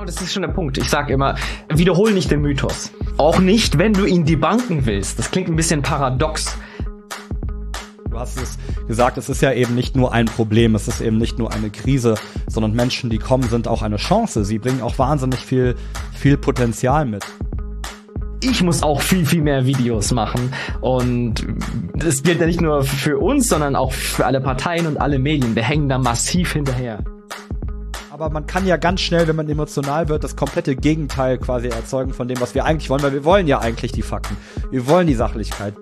Genau, das ist schon der Punkt. Ich sage immer, wiederhol nicht den Mythos. Auch nicht, wenn du ihn debunken willst. Das klingt ein bisschen paradox. Du hast es gesagt, es ist ja eben nicht nur ein Problem, es ist eben nicht nur eine Krise, sondern Menschen, die kommen, sind auch eine Chance. Sie bringen auch wahnsinnig viel Potenzial mit. Ich muss auch viel mehr Videos machen. Und das gilt ja nicht nur für uns, sondern auch für alle Parteien und alle Medien. Wir hängen da massiv hinterher. Aber man kann ja ganz schnell, wenn man emotional wird, das komplette Gegenteil quasi erzeugen von dem, was wir eigentlich wollen, weil wir wollen ja eigentlich die Fakten. Wir wollen die Sachlichkeit.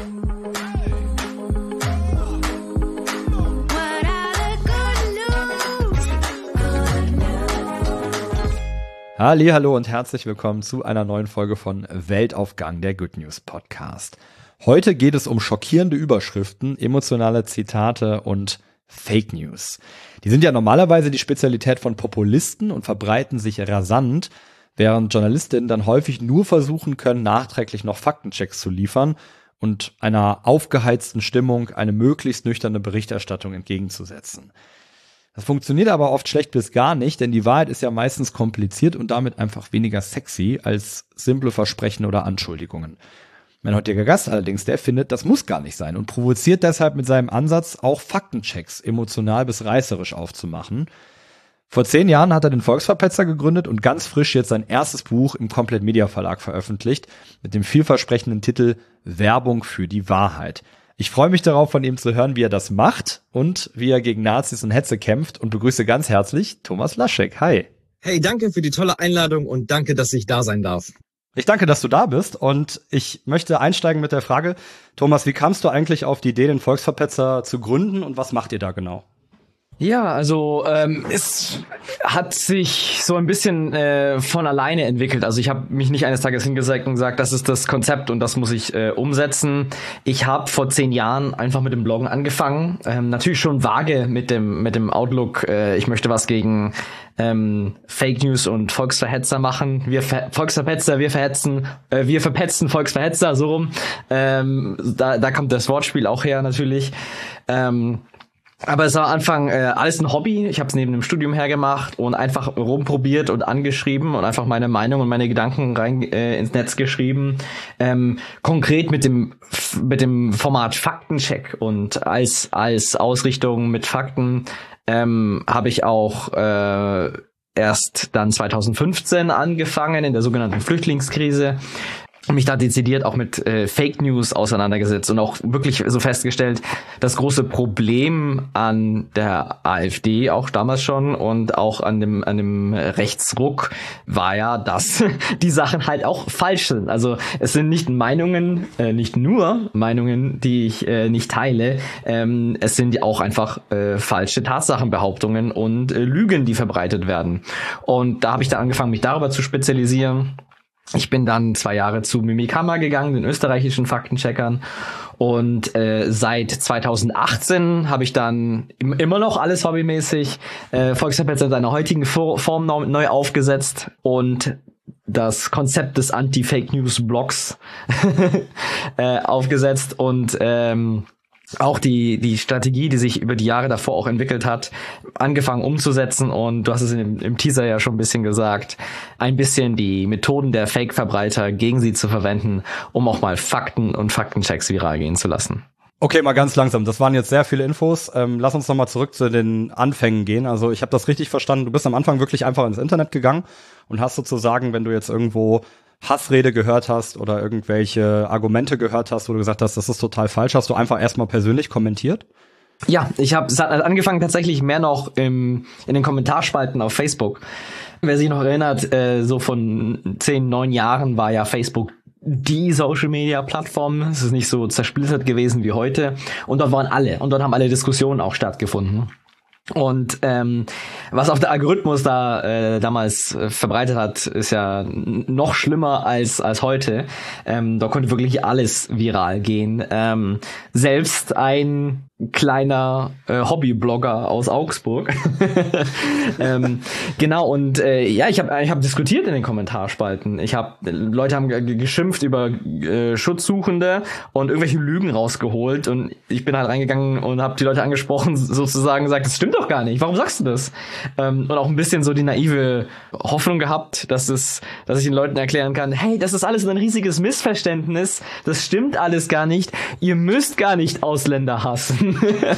Hallo und herzlich willkommen zu einer neuen Folge von Weltaufgang, der Good News Podcast. Heute geht es um schockierende Überschriften, emotionale Zitate und Fake News. Die sind ja normalerweise die Spezialität von Populisten und verbreiten sich rasant, während Journalistinnen dann häufig nur versuchen können, nachträglich noch Faktenchecks zu liefern und einer aufgeheizten Stimmung eine möglichst nüchterne Berichterstattung entgegenzusetzen. Das funktioniert aber oft schlecht bis gar nicht, denn die Wahrheit ist ja meistens kompliziert und damit einfach weniger sexy als simple Versprechen oder Anschuldigungen. Mein heutiger Gast allerdings, der findet, das muss gar nicht sein und provoziert deshalb mit seinem Ansatz, auch Faktenchecks emotional bis reißerisch aufzumachen. Vor 10 Jahren hat er den Volksverpetzer gegründet und ganz frisch jetzt sein erstes Buch im Komplett Media Verlag veröffentlicht mit dem vielversprechenden Titel Werbung für die Wahrheit. Ich freue mich darauf, von ihm zu hören, wie er das macht und wie er gegen Nazis und Hetze kämpft und begrüße ganz herzlich Thomas Laschek. Hi. Hey, danke für die tolle Einladung und danke, dass ich da sein darf. Ich danke, dass du da bist und ich möchte einsteigen mit der Frage, Thomas, wie kamst du eigentlich auf die Idee, den Volksverpetzer zu gründen und was macht ihr da genau? Ja, also es hat sich so ein bisschen von alleine entwickelt. Also ich habe mich nicht eines Tages hingesetzt und gesagt, das ist das Konzept und das muss ich umsetzen. Ich habe vor 10 Jahren einfach mit dem Bloggen angefangen. Natürlich schon vage mit dem Outlook, ich möchte was gegen Fake News und Volksverhetzer machen. Wir Volksverpetzer, wir verpetzen Volksverhetzer, so rum. Da kommt das Wortspiel auch her natürlich. Aber es war am Anfang alles ein Hobby. Ich habe es neben dem Studium hergemacht und einfach rumprobiert und angeschrieben und einfach meine Meinung und meine Gedanken rein ins Netz geschrieben. Konkret mit dem Format Faktencheck und als Ausrichtung mit Fakten habe ich auch erst dann 2015 angefangen in der sogenannten Flüchtlingskrise. Mich da dezidiert auch mit Fake News auseinandergesetzt und auch wirklich so festgestellt, das große Problem an der AfD auch damals schon und auch an dem Rechtsruck war ja, dass die Sachen halt auch falsch sind. Also es sind nicht Meinungen, nicht nur Meinungen, die ich nicht teile, es sind auch einfach falsche Tatsachenbehauptungen und Lügen, die verbreitet werden. Und da habe ich dann angefangen, mich darüber zu spezialisieren. Ich bin dann 2 Jahre zu Mimikama gegangen, den österreichischen Faktencheckern. Und seit 2018 habe ich dann immer noch alles hobbymäßig Volksverpetzer in seiner heutigen Form neu aufgesetzt und das Konzept des Anti-Fake-News-Blogs aufgesetzt und auch die Strategie, die sich über die Jahre davor auch entwickelt hat, angefangen umzusetzen und du hast es im Teaser ja schon ein bisschen gesagt, ein bisschen die Methoden der Fake-Verbreiter gegen sie zu verwenden, um auch mal Fakten und Faktenchecks viral gehen zu lassen. Okay, mal ganz langsam. Das waren jetzt sehr viele Infos. Lass uns nochmal zurück zu den Anfängen gehen. Also ich habe das richtig verstanden. Du bist am Anfang wirklich einfach ins Internet gegangen und hast sozusagen, wenn du jetzt irgendwo Hassrede gehört hast oder irgendwelche Argumente gehört hast, wo du gesagt hast, das ist total falsch, hast du einfach erstmal persönlich kommentiert? Ja, es hat angefangen tatsächlich mehr noch in den Kommentarspalten auf Facebook. Wer sich noch erinnert, so von 10, 9 Jahren war ja Facebook die Social-Media-Plattform. Es ist nicht so zersplittert gewesen wie heute. Und dort waren alle. Und dort haben alle Diskussionen auch stattgefunden. Und was auch der Algorithmus da damals verbreitet hat, ist ja noch schlimmer als heute. Da konnte wirklich alles viral gehen. Selbst ein kleiner Hobbyblogger aus Augsburg. Genau, und ja, ich hab diskutiert in den Kommentarspalten. Leute haben geschimpft über Schutzsuchende und irgendwelche Lügen rausgeholt und ich bin halt reingegangen und habe die Leute angesprochen, sozusagen gesagt, das stimmt doch gar nicht. Warum sagst du das? und auch ein bisschen so die naive Hoffnung gehabt, dass ich den Leuten erklären kann, hey, das ist alles ein riesiges Missverständnis, das stimmt alles gar nicht, ihr müsst gar nicht Ausländer hassen.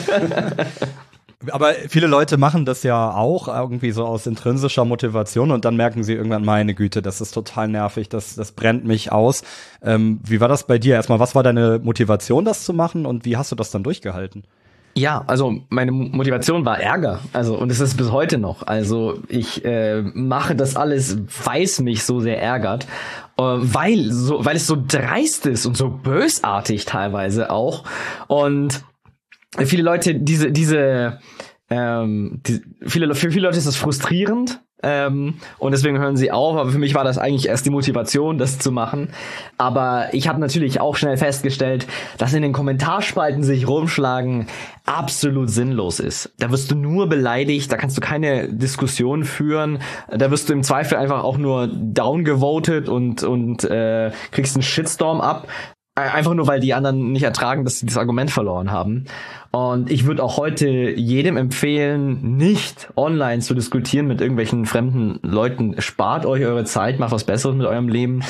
Aber viele Leute machen das ja auch irgendwie so aus intrinsischer Motivation und dann merken sie irgendwann, meine Güte, das ist total nervig, das brennt mich aus. Wie war das bei dir? Erstmal, was war deine Motivation, das zu machen und wie hast du das dann durchgehalten? Ja, also meine Motivation war Ärger, und es ist bis heute noch. Also ich mache das alles, weil es mich so sehr ärgert, weil es so dreist ist und so bösartig teilweise auch. Und viele Leute, für viele Leute ist das frustrierend. Und deswegen hören sie auf, aber für mich war das eigentlich erst die Motivation, das zu machen. Aber ich habe natürlich auch schnell festgestellt, dass in den Kommentarspalten sich rumschlagen absolut sinnlos ist. Da wirst du nur beleidigt, da kannst du keine Diskussion führen, da wirst du im Zweifel einfach auch nur downgevotet und kriegst einen Shitstorm ab. Einfach nur, weil die anderen nicht ertragen, dass sie das Argument verloren haben. Und ich würde auch heute jedem empfehlen, nicht online zu diskutieren mit irgendwelchen fremden Leuten. Spart euch eure Zeit, macht was Besseres mit eurem Leben.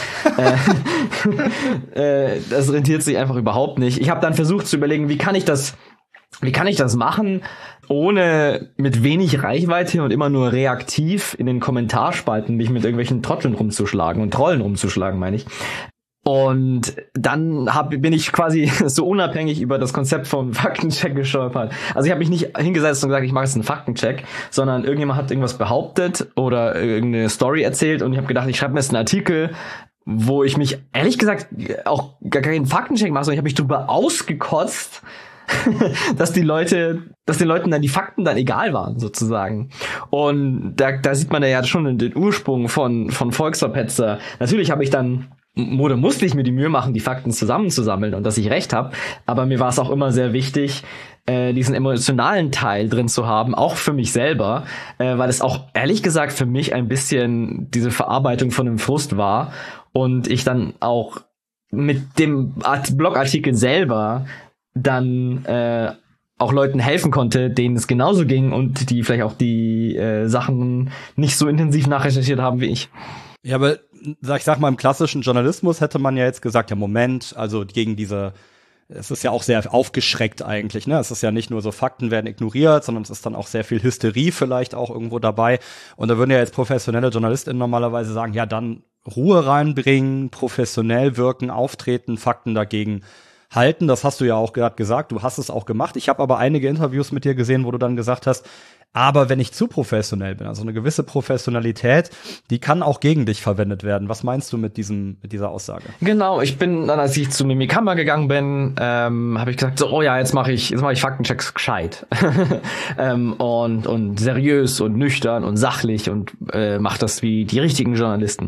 Das rentiert sich einfach überhaupt nicht. Ich habe dann versucht zu überlegen, wie kann ich das machen, ohne mit wenig Reichweite und immer nur reaktiv in den Kommentarspalten mich mit irgendwelchen Trotteln rumzuschlagen und Trollen rumzuschlagen, meine ich. Und dann bin ich quasi so unabhängig über das Konzept vom Faktencheck gestolpert. Also ich habe mich nicht hingesetzt und gesagt, ich mache jetzt einen Faktencheck, sondern irgendjemand hat irgendwas behauptet oder irgendeine Story erzählt und ich habe gedacht, ich schreibe mir jetzt einen Artikel, wo ich mich ehrlich gesagt auch gar keinen Faktencheck mache, sondern ich habe mich darüber ausgekotzt, dass den Leuten dann die Fakten dann egal waren, sozusagen. Und da sieht man ja schon den Ursprung von Volksverpetzer. Natürlich musste ich mir die Mühe machen, die Fakten zusammenzusammeln und dass ich recht habe. Aber mir war es auch immer sehr wichtig, diesen emotionalen Teil drin zu haben, auch für mich selber, weil es auch ehrlich gesagt für mich ein bisschen diese Verarbeitung von einem Frust war und ich dann auch mit dem Blogartikel selber dann auch Leuten helfen konnte, denen es genauso ging und die vielleicht auch die Sachen nicht so intensiv nachrecherchiert haben wie ich. Ja, aber ich sag mal, im klassischen Journalismus hätte man ja jetzt gesagt, ja Moment, also es ist ja auch sehr aufgeschreckt eigentlich, ne? Es ist ja nicht nur so, Fakten werden ignoriert, sondern es ist dann auch sehr viel Hysterie vielleicht auch irgendwo dabei. Und da würden ja jetzt professionelle JournalistInnen normalerweise sagen, ja dann Ruhe reinbringen, professionell wirken, auftreten, Fakten dagegen halten. Das hast du ja auch gerade gesagt, du hast es auch gemacht. Ich habe aber einige Interviews mit dir gesehen, wo du dann gesagt hast, aber wenn ich zu professionell bin, also eine gewisse Professionalität, die kann auch gegen dich verwendet werden. Was meinst du mit dieser Aussage? Genau, ich bin dann, als ich zu Mimikama gegangen bin, habe ich gesagt, so, oh ja, jetzt mache ich Faktenchecks gescheit und seriös und nüchtern und sachlich und mach das wie die richtigen Journalisten.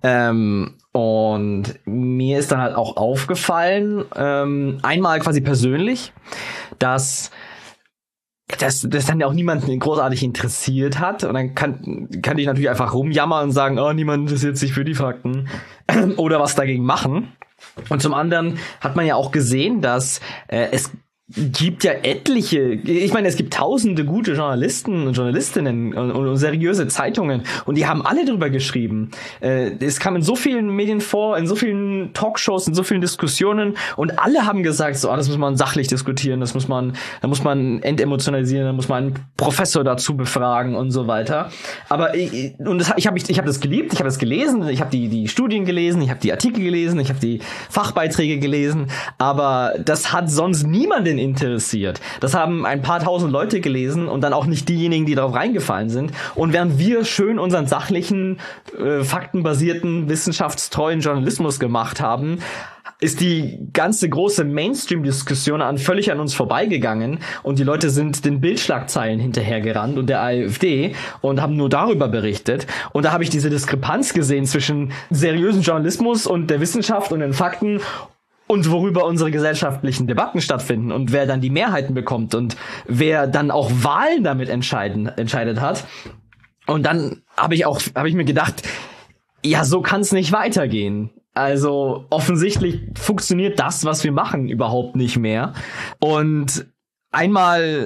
Und mir ist dann halt auch aufgefallen, einmal quasi persönlich, dass dann ja auch niemanden großartig interessiert hat. Und dann kann ich natürlich einfach rumjammern und sagen, oh, niemand interessiert sich für die Fakten. Oder was dagegen machen. Und zum anderen hat man ja auch gesehen, dass es gibt ja etliche, ich meine, es gibt tausende gute Journalisten und Journalistinnen und seriöse Zeitungen und die haben alle drüber geschrieben. Es kam in so vielen Medien vor, in so vielen Talkshows, in so vielen Diskussionen und alle haben gesagt, so, das muss man sachlich diskutieren, da muss man entemotionalisieren, da muss man einen Professor dazu befragen und so weiter. Aber ich habe das geliebt, ich habe das gelesen, ich habe die Studien gelesen, ich habe die Artikel gelesen, ich habe die Fachbeiträge gelesen, aber das hat sonst niemanden interessiert. Das haben ein paar tausend Leute gelesen und dann auch nicht diejenigen, die darauf reingefallen sind. Und während wir schön unseren sachlichen, faktenbasierten, wissenschaftstreuen Journalismus gemacht haben, ist die ganze große Mainstream-Diskussion völlig an uns vorbeigegangen und die Leute sind den Bildschlagzeilen hinterhergerannt und der AfD und haben nur darüber berichtet. Und da habe ich diese Diskrepanz gesehen zwischen seriösen Journalismus und der Wissenschaft und den Fakten und worüber unsere gesellschaftlichen Debatten stattfinden und wer dann die Mehrheiten bekommt und wer dann auch Wahlen damit entscheidet hat. Und dann habe ich mir gedacht, ja, so kann es nicht weitergehen. Also offensichtlich funktioniert das, was wir machen, überhaupt nicht mehr. Und einmal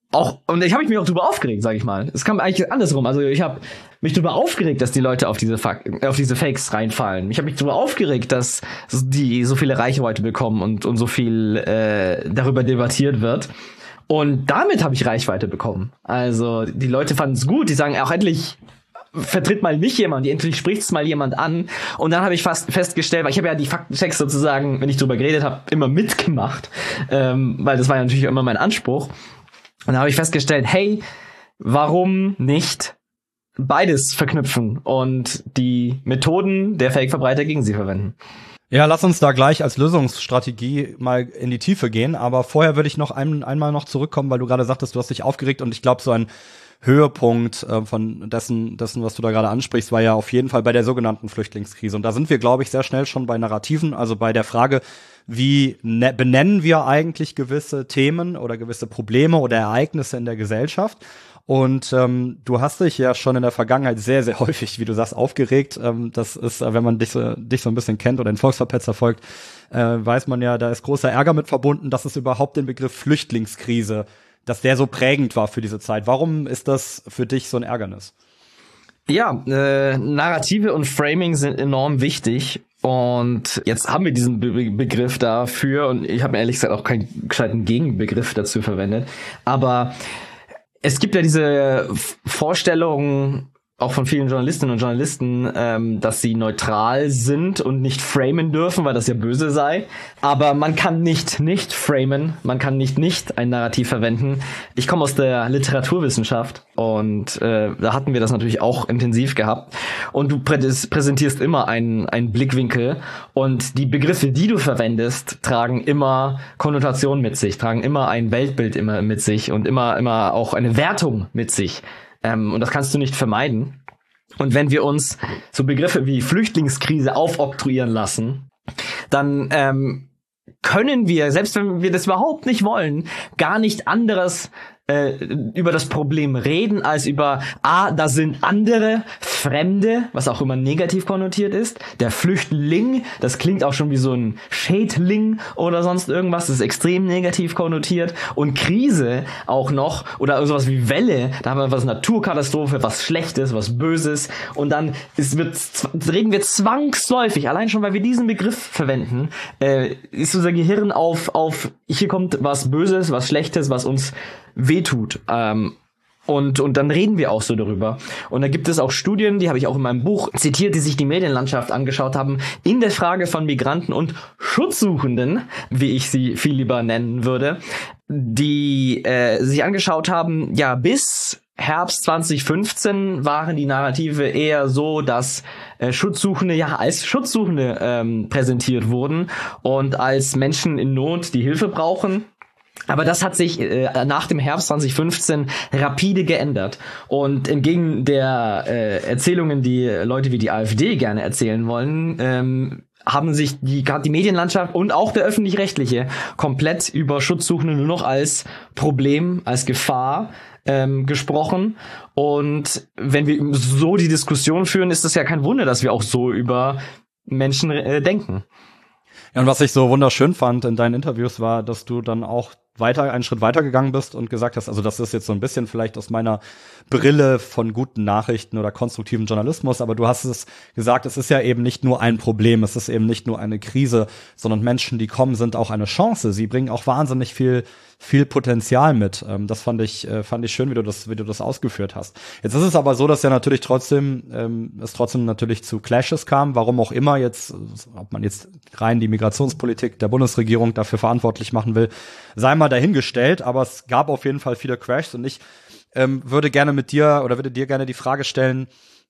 und ich habe mich auch drüber aufgeregt, sag ich mal. Es kam eigentlich andersrum. Also ich habe mich drüber aufgeregt, dass die Leute auf diese Fakes reinfallen. Ich habe mich drüber aufgeregt, dass die so viele Reichweite bekommen und so viel darüber debattiert wird. Und damit habe ich Reichweite bekommen. Also die Leute fanden es gut. Die sagen auch endlich vertritt mal nicht jemand, endlich spricht's mal jemand an. Und dann habe ich fast festgestellt, weil ich habe ja die Faktenchecks sozusagen, wenn ich drüber geredet habe, immer mitgemacht, weil das war ja natürlich immer mein Anspruch. Und dann habe ich festgestellt, hey, warum nicht beides verknüpfen und die Methoden der Fake-Verbreiter gegen sie verwenden? Ja, lass uns da gleich als Lösungsstrategie mal in die Tiefe gehen. Aber vorher würde ich noch einmal noch zurückkommen, weil du gerade sagtest, du hast dich aufgeregt. Und ich glaube, so ein Höhepunkt von dessen, was du da gerade ansprichst, war ja auf jeden Fall bei der sogenannten Flüchtlingskrise. Und da sind wir, glaube ich, sehr schnell schon bei Narrativen, also bei der Frage, wie benennen wir eigentlich gewisse Themen oder gewisse Probleme oder Ereignisse in der Gesellschaft. Und du hast dich ja schon in der Vergangenheit sehr, sehr häufig, wie du sagst, aufgeregt. Das ist, wenn man dich so ein bisschen kennt oder den Volksverpetzer folgt, weiß man ja, da ist großer Ärger mit verbunden, dass es überhaupt den Begriff Flüchtlingskrise, dass der so prägend war für diese Zeit. Warum ist das für dich so ein Ärgernis? Ja, Narrative und Framing sind enorm wichtig. Und jetzt haben wir diesen Begriff dafür und ich habe mir ehrlich gesagt auch keinen gescheiten Gegenbegriff dazu verwendet. Aber es gibt ja diese Vorstellung, auch von vielen Journalistinnen und Journalisten, dass sie neutral sind und nicht framen dürfen, weil das ja böse sei. Aber man kann nicht framen, man kann nicht ein Narrativ verwenden. Ich komme aus der Literaturwissenschaft und da hatten wir das natürlich auch intensiv gehabt. Und du präsentierst immer einen Blickwinkel und die Begriffe, die du verwendest, tragen immer Konnotationen mit sich, tragen immer ein Weltbild immer mit sich und immer auch eine Wertung mit sich. Und das kannst du nicht vermeiden. Und wenn wir uns so Begriffe wie Flüchtlingskrise aufoktroyieren lassen, dann können wir, selbst wenn wir das überhaupt nicht wollen, gar nicht anderes über das Problem reden, als über, da sind andere, Fremde, was auch immer negativ konnotiert ist. Der Flüchtling, das klingt auch schon wie so ein Schädling oder sonst irgendwas, das ist extrem negativ konnotiert. Und Krise auch noch, oder sowas wie Welle, da haben wir was Naturkatastrophe, was Schlechtes, was Böses. Und dann reden wir zwangsläufig, allein schon, weil wir diesen Begriff verwenden, ist unser Gehirn auf, hier kommt was Böses, was Schlechtes, was uns wehtut. Und dann reden wir auch so darüber. Und da gibt es auch Studien, die habe ich auch in meinem Buch zitiert, die sich die Medienlandschaft angeschaut haben, in der Frage von Migranten und Schutzsuchenden, wie ich sie viel lieber nennen würde, die sich angeschaut haben, ja, bis Herbst 2015 waren die Narrative eher so, dass Schutzsuchende ja als Schutzsuchende präsentiert wurden und als Menschen in Not, die Hilfe brauchen. Aber das hat sich nach dem Herbst 2015 rapide geändert. Und entgegen der Erzählungen, die Leute wie die AfD gerne erzählen wollen, haben sich gerade die Medienlandschaft und auch der Öffentlich-Rechtliche komplett über Schutzsuchende nur noch als Problem, als Gefahr gesprochen. Und wenn wir so die Diskussion führen, ist es ja kein Wunder, dass wir auch so über Menschen denken. Ja, und was ich so wunderschön fand in deinen Interviews war, dass du dann auch einen Schritt weiter gegangen bist und gesagt hast, also das ist jetzt so ein bisschen vielleicht aus meiner Brille von guten Nachrichten oder konstruktiven Journalismus, aber du hast es gesagt, es ist ja eben nicht nur ein Problem, es ist eben nicht nur eine Krise, sondern Menschen, die kommen, sind auch eine Chance. Sie bringen auch wahnsinnig viel Potenzial mit. Das fand ich schön, wie du das ausgeführt hast. Jetzt ist es aber so, dass ja natürlich trotzdem natürlich zu Clashes kam, warum auch immer jetzt, ob man jetzt rein die Migrationspolitik der Bundesregierung dafür verantwortlich machen will, sei mal dahingestellt, aber es gab auf jeden Fall viele Crashs und ich würde dir gerne die Frage stellen,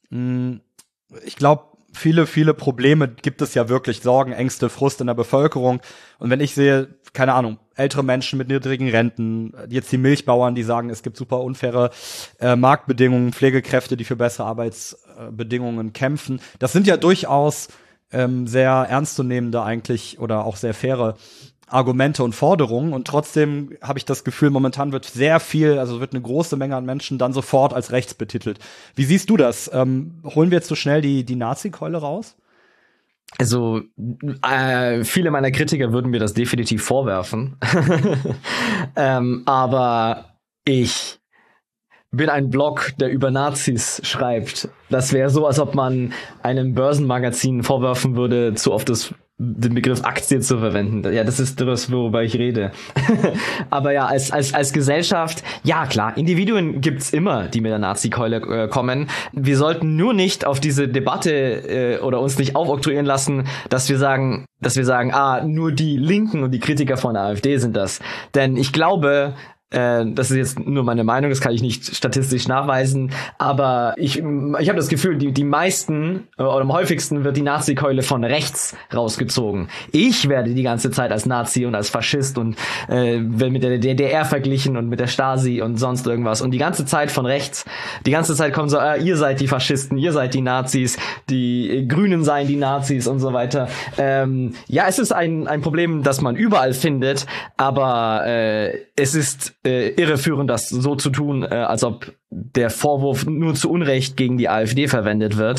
ich glaube, viele Probleme gibt es ja wirklich, Sorgen, Ängste, Frust in der Bevölkerung. Und wenn ich sehe, keine Ahnung, ältere Menschen mit niedrigen Renten, jetzt die Milchbauern, die sagen, es gibt super unfaire Marktbedingungen, Pflegekräfte, die für bessere Arbeitsbedingungen kämpfen. Das sind ja durchaus sehr ernstzunehmende eigentlich oder auch sehr faire Argumente und Forderungen. Und trotzdem habe ich das Gefühl, momentan wird wird eine große Menge an Menschen dann sofort als rechts betitelt. Wie siehst du das? Holen wir jetzt so schnell die Nazi-Keule raus? Also viele meiner Kritiker würden mir das definitiv vorwerfen. Aber Ich bin ein Blog, der über Nazis schreibt. Das wäre so, als ob man einem Börsenmagazin vorwerfen würde, zu oft den Begriff Aktie zu verwenden. Ja, das ist das, worüber ich rede. Aber ja, als Gesellschaft, ja klar, Individuen gibt's immer, die mit der Nazi-Keule kommen. Wir sollten nur nicht auf diese Debatte oder uns nicht aufoktroyieren lassen, dass wir sagen, nur die Linken und die Kritiker von der AfD sind das. Denn ich glaube, das ist jetzt nur meine Meinung, das kann ich nicht statistisch nachweisen, aber ich habe das Gefühl, die meisten oder am häufigsten wird die Nazi-Keule von rechts rausgezogen. Ich werde die ganze Zeit als Nazi und als Faschist und werde mit der DDR verglichen und mit der Stasi und sonst irgendwas und die ganze Zeit von rechts. Die ganze Zeit kommen so, ihr seid die Faschisten, ihr seid die Nazis, die Grünen seien die Nazis und so weiter. Ja, es ist ein Problem, das man überall findet, aber es ist irreführend, das so zu tun, als ob der Vorwurf nur zu Unrecht gegen die AfD verwendet wird.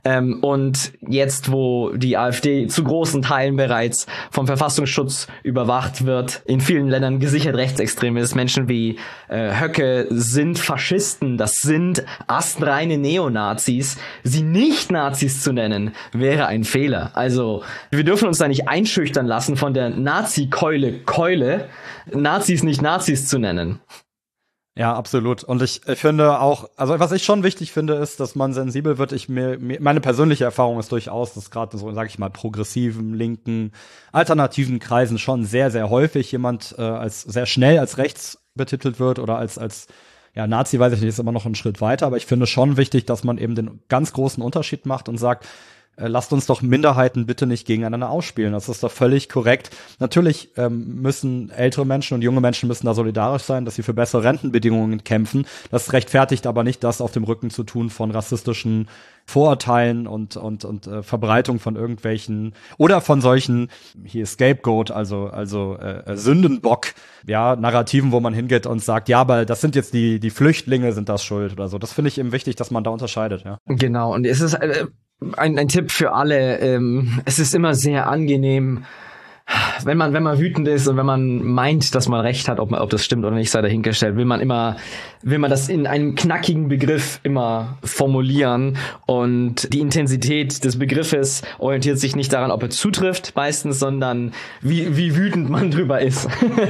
Und jetzt, wo die AfD zu großen Teilen bereits vom Verfassungsschutz überwacht wird, in vielen Ländern gesichert rechtsextrem ist, Menschen wie Höcke sind Faschisten, das sind astreine Neonazis. Sie nicht Nazis zu nennen, wäre ein Fehler. Also, wir dürfen uns da nicht einschüchtern lassen von der Nazi-Keule, Nazis nicht Nazis zu nennen. Ja, absolut. Und ich finde auch, also was ich schon wichtig finde, ist, dass man sensibel wird. Meine persönliche Erfahrung ist durchaus, dass gerade so, sag ich mal, progressiven, linken, alternativen Kreisen schon sehr, sehr häufig jemand als sehr schnell als rechts betitelt wird oder als ja, Nazi, weiß ich nicht, ist immer noch einen Schritt weiter. Aber ich finde schon wichtig, dass man eben den ganz großen Unterschied macht und sagt, lasst uns doch Minderheiten bitte nicht gegeneinander ausspielen. Das ist doch völlig korrekt. Natürlich müssen ältere Menschen und junge Menschen müssen da solidarisch sein, dass sie für bessere Rentenbedingungen kämpfen. Das rechtfertigt aber nicht, das auf dem Rücken zu tun von rassistischen Vorurteilen und Verbreitung von irgendwelchen oder von solchen hier Scapegoat, also Sündenbock, ja, Narrativen, wo man hingeht und sagt, ja, aber das sind jetzt die Flüchtlinge sind das schuld oder so. Das finde ich eben wichtig, dass man da unterscheidet, ja. Genau, und es ist ein Tipp für alle. Es ist immer sehr angenehm, wenn man wütend ist und wenn man meint, dass man recht hat, ob das stimmt oder nicht, sei dahingestellt, will man das in einem knackigen Begriff immer formulieren und die Intensität des Begriffes orientiert sich nicht daran, ob er zutrifft meistens, sondern wie wütend man drüber ist.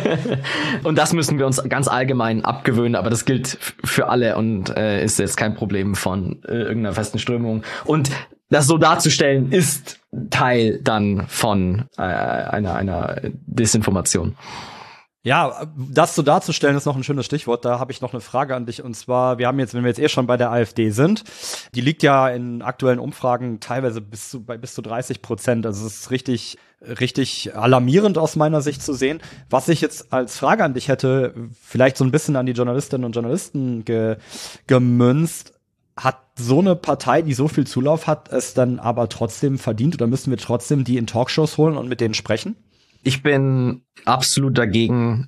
Und das müssen wir uns ganz allgemein abgewöhnen, aber das gilt für alle und ist jetzt kein Problem von irgendeiner festen Strömung. Und das so darzustellen ist Teil dann von einer Desinformation. Ja, das so darzustellen ist noch ein schönes Stichwort. Da habe ich noch eine Frage an dich. Und zwar, wenn wir jetzt schon bei der AfD sind, die liegt ja in aktuellen Umfragen teilweise bis zu 30%. Also es ist richtig alarmierend aus meiner Sicht zu sehen. Was ich jetzt als Frage an dich hätte, vielleicht so ein bisschen an die Journalistinnen und Journalisten gemünzt, hat so eine Partei, die so viel Zulauf hat, es dann aber trotzdem verdient oder müssen wir trotzdem die in Talkshows holen und mit denen sprechen? Ich bin absolut dagegen,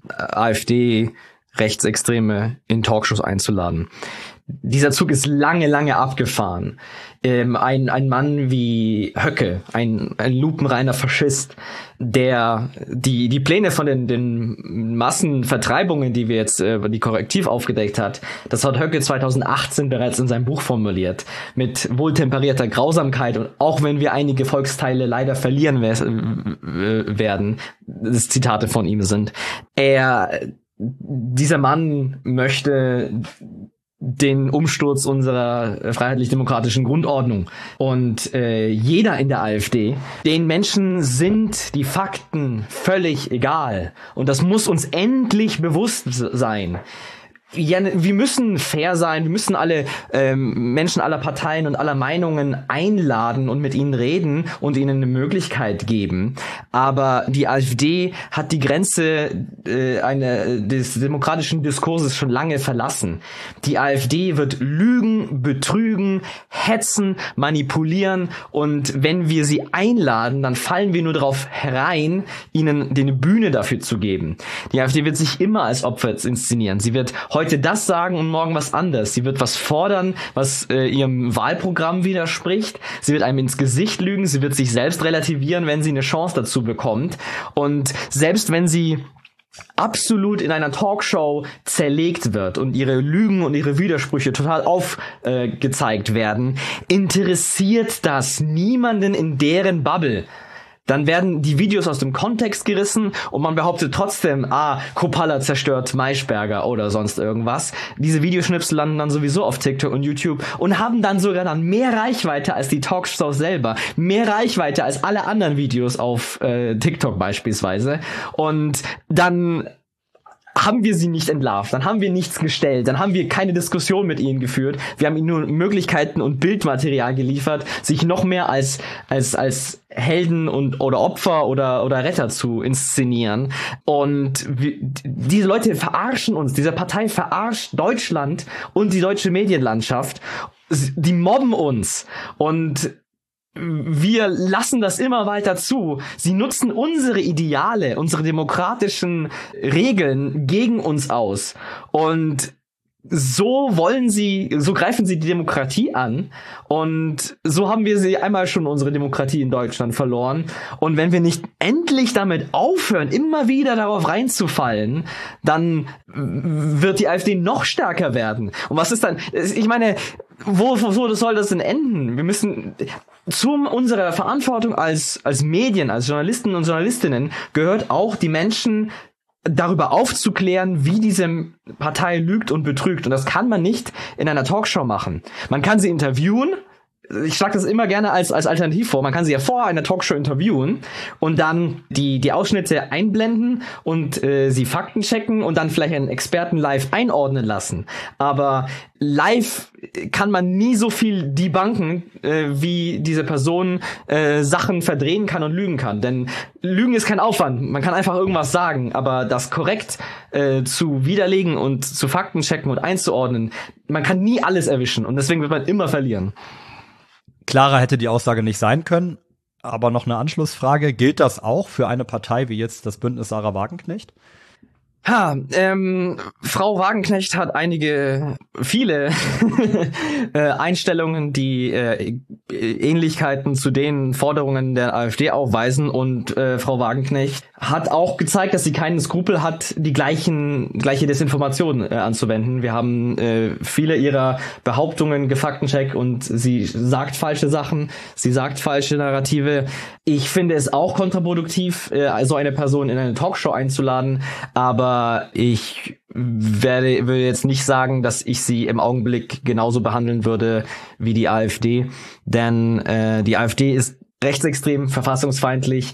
AfD-Rechtsextreme in Talkshows einzuladen. Dieser Zug ist lange abgefahren. Ein Mann wie Höcke, ein lupenreiner Faschist, der die Pläne von den Massenvertreibungen, die wir jetzt, die Korrektiv aufgedeckt hat, das hat Höcke 2018 bereits in seinem Buch formuliert, mit wohltemperierter Grausamkeit. Und auch wenn wir einige Volksteile leider verlieren werden, das Zitate von ihm sind, dieser Mann möchte den Umsturz unserer freiheitlich-demokratischen Grundordnung. Und jeder in der AfD, den Menschen sind die Fakten völlig egal. Und das muss uns endlich bewusst sein. Ja, wir müssen fair sein, wir müssen alle Menschen aller Parteien und aller Meinungen einladen und mit ihnen reden und ihnen eine Möglichkeit geben. Aber die AfD hat die Grenze des demokratischen Diskurses schon lange verlassen. Die AfD wird lügen, betrügen, hetzen, manipulieren und wenn wir sie einladen, dann fallen wir nur darauf herein, ihnen eine Bühne dafür zu geben. Die AfD wird sich immer als Opfer inszenieren. Sie wird heute das sagen und morgen was anderes. Sie wird was fordern, was ihrem Wahlprogramm widerspricht. Sie wird einem ins Gesicht lügen. Sie wird sich selbst relativieren, wenn sie eine Chance dazu bekommt. Und selbst wenn sie absolut in einer Talkshow zerlegt wird und ihre Lügen und ihre Widersprüche total aufgezeigt werden, interessiert das niemanden in deren Bubble. Dann werden die Videos aus dem Kontext gerissen und man behauptet trotzdem, Kopalla zerstört Maischberger oder sonst irgendwas. Diese Videoschnipsel landen dann sowieso auf TikTok und YouTube und haben dann sogar dann mehr Reichweite als die Talkshow selber. Mehr Reichweite als alle anderen Videos auf TikTok beispielsweise. Und dann haben wir sie nicht entlarvt, dann haben wir nichts gestellt, dann haben wir keine Diskussion mit ihnen geführt, wir haben ihnen nur Möglichkeiten und Bildmaterial geliefert, sich noch mehr als Helden oder Opfer oder Retter zu inszenieren. Und diese Leute verarschen uns, diese Partei verarscht Deutschland und die deutsche Medienlandschaft, die mobben uns und wir lassen das immer weiter zu. Sie nutzen unsere Ideale, unsere demokratischen Regeln gegen uns aus. Und so greifen sie die Demokratie an. Und so haben wir sie einmal schon unsere Demokratie in Deutschland verloren. Und wenn wir nicht endlich damit aufhören, immer wieder darauf reinzufallen, dann wird die AfD noch stärker werden. Und was ist dann, ich meine, wo soll das denn enden? Wir müssen unserer Verantwortung als Medien, als Journalisten und Journalistinnen gehört auch, die Menschen darüber aufzuklären, wie diese Partei lügt und betrügt. Und das kann man nicht in einer Talkshow machen. Man kann sie interviewen. Ich schlage das immer gerne als Alternativ vor. Man kann sie ja vor einer Talkshow interviewen und dann die Ausschnitte einblenden und sie Fakten checken und dann vielleicht einen Experten live einordnen lassen. Aber live kann man nie so viel debunken, wie diese Person Sachen verdrehen kann und lügen kann. Denn Lügen ist kein Aufwand. Man kann einfach irgendwas sagen, aber das korrekt zu widerlegen und zu Fakten checken und einzuordnen, man kann nie alles erwischen und deswegen wird man immer verlieren. Klarer hätte die Aussage nicht sein können, aber noch eine Anschlussfrage. Gilt das auch für eine Partei wie jetzt das Bündnis Sarah Wagenknecht? Frau Wagenknecht hat viele Einstellungen, die Ähnlichkeiten zu den Forderungen der AfD aufweisen und Frau Wagenknecht hat auch gezeigt, dass sie keinen Skrupel hat, die gleiche Desinformation anzuwenden. Wir haben viele ihrer Behauptungen gefaktencheckt und sie sagt falsche Sachen, sie sagt falsche Narrative. Ich finde es auch kontraproduktiv, so eine Person in eine Talkshow einzuladen, aber ich würde jetzt nicht sagen, dass ich sie im Augenblick genauso behandeln würde wie die AfD, denn die AfD ist rechtsextrem, verfassungsfeindlich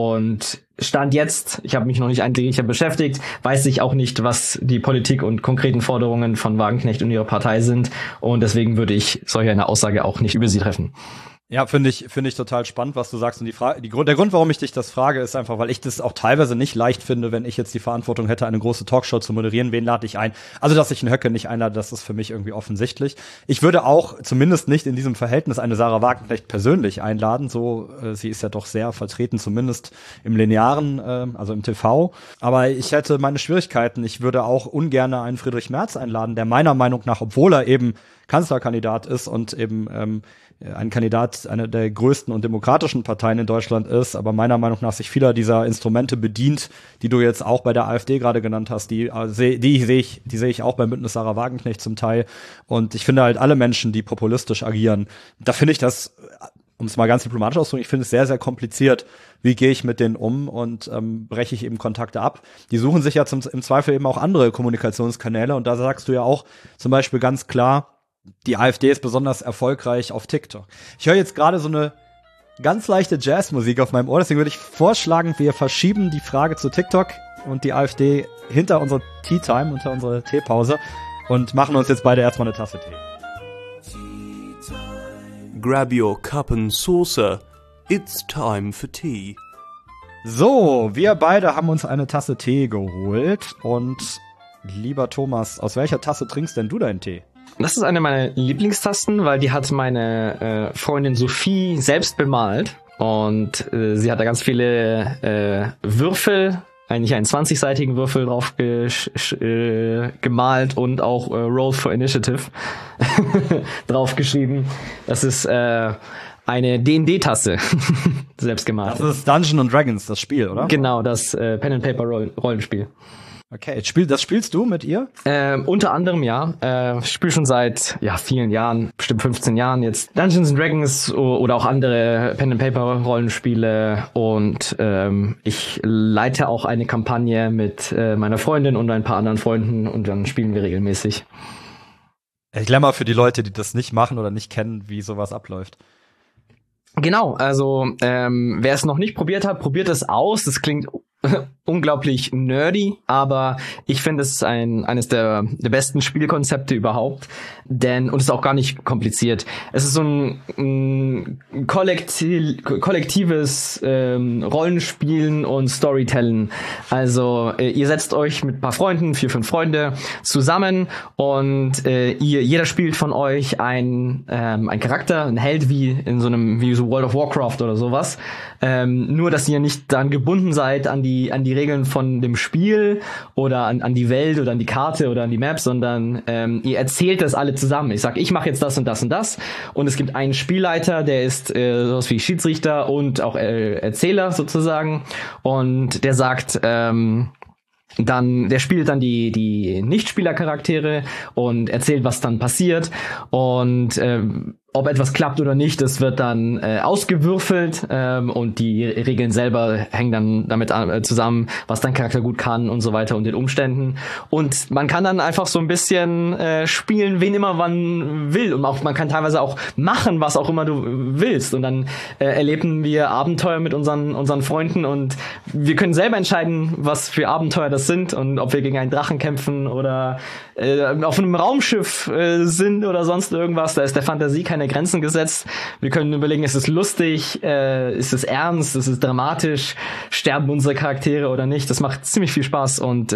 und Stand jetzt, ich habe mich noch nicht eingehend beschäftigt, weiß ich auch nicht, was die Politik und konkreten Forderungen von Wagenknecht und ihrer Partei sind und deswegen würde ich solch eine Aussage auch nicht über sie treffen. Ja, finde ich total spannend, was du sagst. Und der Grund, warum ich dich das frage, ist einfach, weil ich das auch teilweise nicht leicht finde, wenn ich jetzt die Verantwortung hätte, eine große Talkshow zu moderieren. Wen lade ich ein? Also, dass ich einen Höcke nicht einlade, das ist für mich irgendwie offensichtlich. Ich würde auch zumindest nicht in diesem Verhältnis eine Sarah Wagenknecht persönlich einladen. So, sie ist ja doch sehr vertreten, zumindest im Linearen, also im TV. Aber ich hätte meine Schwierigkeiten. Ich würde auch ungern einen Friedrich Merz einladen, der meiner Meinung nach, obwohl er eben Kanzlerkandidat ist und eben ein Kandidat einer der größten und demokratischen Parteien in Deutschland ist, aber meiner Meinung nach sich vieler dieser Instrumente bedient, die du jetzt auch bei der AfD gerade genannt hast, die sehe ich auch beim Bündnis Sarah Wagenknecht zum Teil. Und ich finde halt alle Menschen, die populistisch agieren, da finde ich das, um es mal ganz diplomatisch auszudrücken, ich finde es sehr, sehr kompliziert. Wie gehe ich mit denen um und breche ich eben Kontakte ab? Die suchen sich ja im Zweifel eben auch andere Kommunikationskanäle und da sagst du ja auch zum Beispiel ganz klar, die AfD ist besonders erfolgreich auf TikTok. Ich höre jetzt gerade so eine ganz leichte Jazzmusik auf meinem Ohr, deswegen würde ich vorschlagen, wir verschieben die Frage zu TikTok und die AfD hinter unsere Tea-Time, hinter unsere Teepause und machen uns jetzt beide erstmal eine Tasse Tee. Grab your cup and saucer. It's time for tea. So, wir beide haben uns eine Tasse Tee geholt und lieber Thomas, aus welcher Tasse trinkst denn du deinen Tee? Das ist eine meiner Lieblingstasten, weil die hat meine Freundin Sophie selbst bemalt und sie hat da ganz viele Würfel, eigentlich einen 20-seitigen Würfel drauf gemalt und auch Roll for Initiative draufgeschrieben. Das ist eine D&D-Tasse selbst gemacht. Das ist Dungeons & Dragons, das Spiel, oder? Genau, das Pen and Paper Rollenspiel. Okay, das spielst du mit ihr? Unter anderem, ja. Ich spiele schon seit vielen Jahren, bestimmt 15 Jahren jetzt Dungeons & Dragons oder auch andere Pen and Paper Rollenspiele, und ich leite auch eine Kampagne mit meiner Freundin und ein paar anderen Freunden, und dann spielen wir regelmäßig. Erklär mal für die Leute, die das nicht machen oder nicht kennen, wie sowas abläuft. Genau, also wer es noch nicht probiert hat, probiert es aus. Das klingt unglaublich nerdy, aber ich finde, es ist eines der besten Spielkonzepte überhaupt, und es ist auch gar nicht kompliziert. Es ist so ein kollektives Rollenspielen und Storytelling. Also ihr setzt euch mit ein paar Freunden, 4, 5 Freunde zusammen, und jeder spielt von euch ein Charakter, ein Held, wie so World of Warcraft oder sowas. Nur, dass ihr nicht dann gebunden seid an die Regeln von dem Spiel oder an die Welt oder an die Karte oder an die Map, sondern ihr erzählt das alle zusammen. Ich sag, ich mache jetzt das und das und das, und es gibt einen Spielleiter, der ist sowas wie Schiedsrichter und auch Erzähler sozusagen, und der sagt, der spielt dann die Nichtspielercharaktere und erzählt, was dann passiert, und ob etwas klappt oder nicht, das wird dann ausgewürfelt, und die Regeln selber hängen dann damit zusammen, was dein Charakter gut kann und so weiter und den Umständen. Und man kann dann einfach so ein bisschen spielen, wen immer man will, und man kann teilweise auch machen, was auch immer du willst, und dann erleben wir Abenteuer mit unseren Freunden, und wir können selber entscheiden, was für Abenteuer das sind und ob wir gegen einen Drachen kämpfen oder auf einem Raumschiff sind oder sonst irgendwas. Da ist der Fantasie keine Grenzen gesetzt. Wir können überlegen, ist es lustig, ist es ernst, ist es dramatisch, sterben unsere Charaktere oder nicht. Das macht ziemlich viel Spaß, und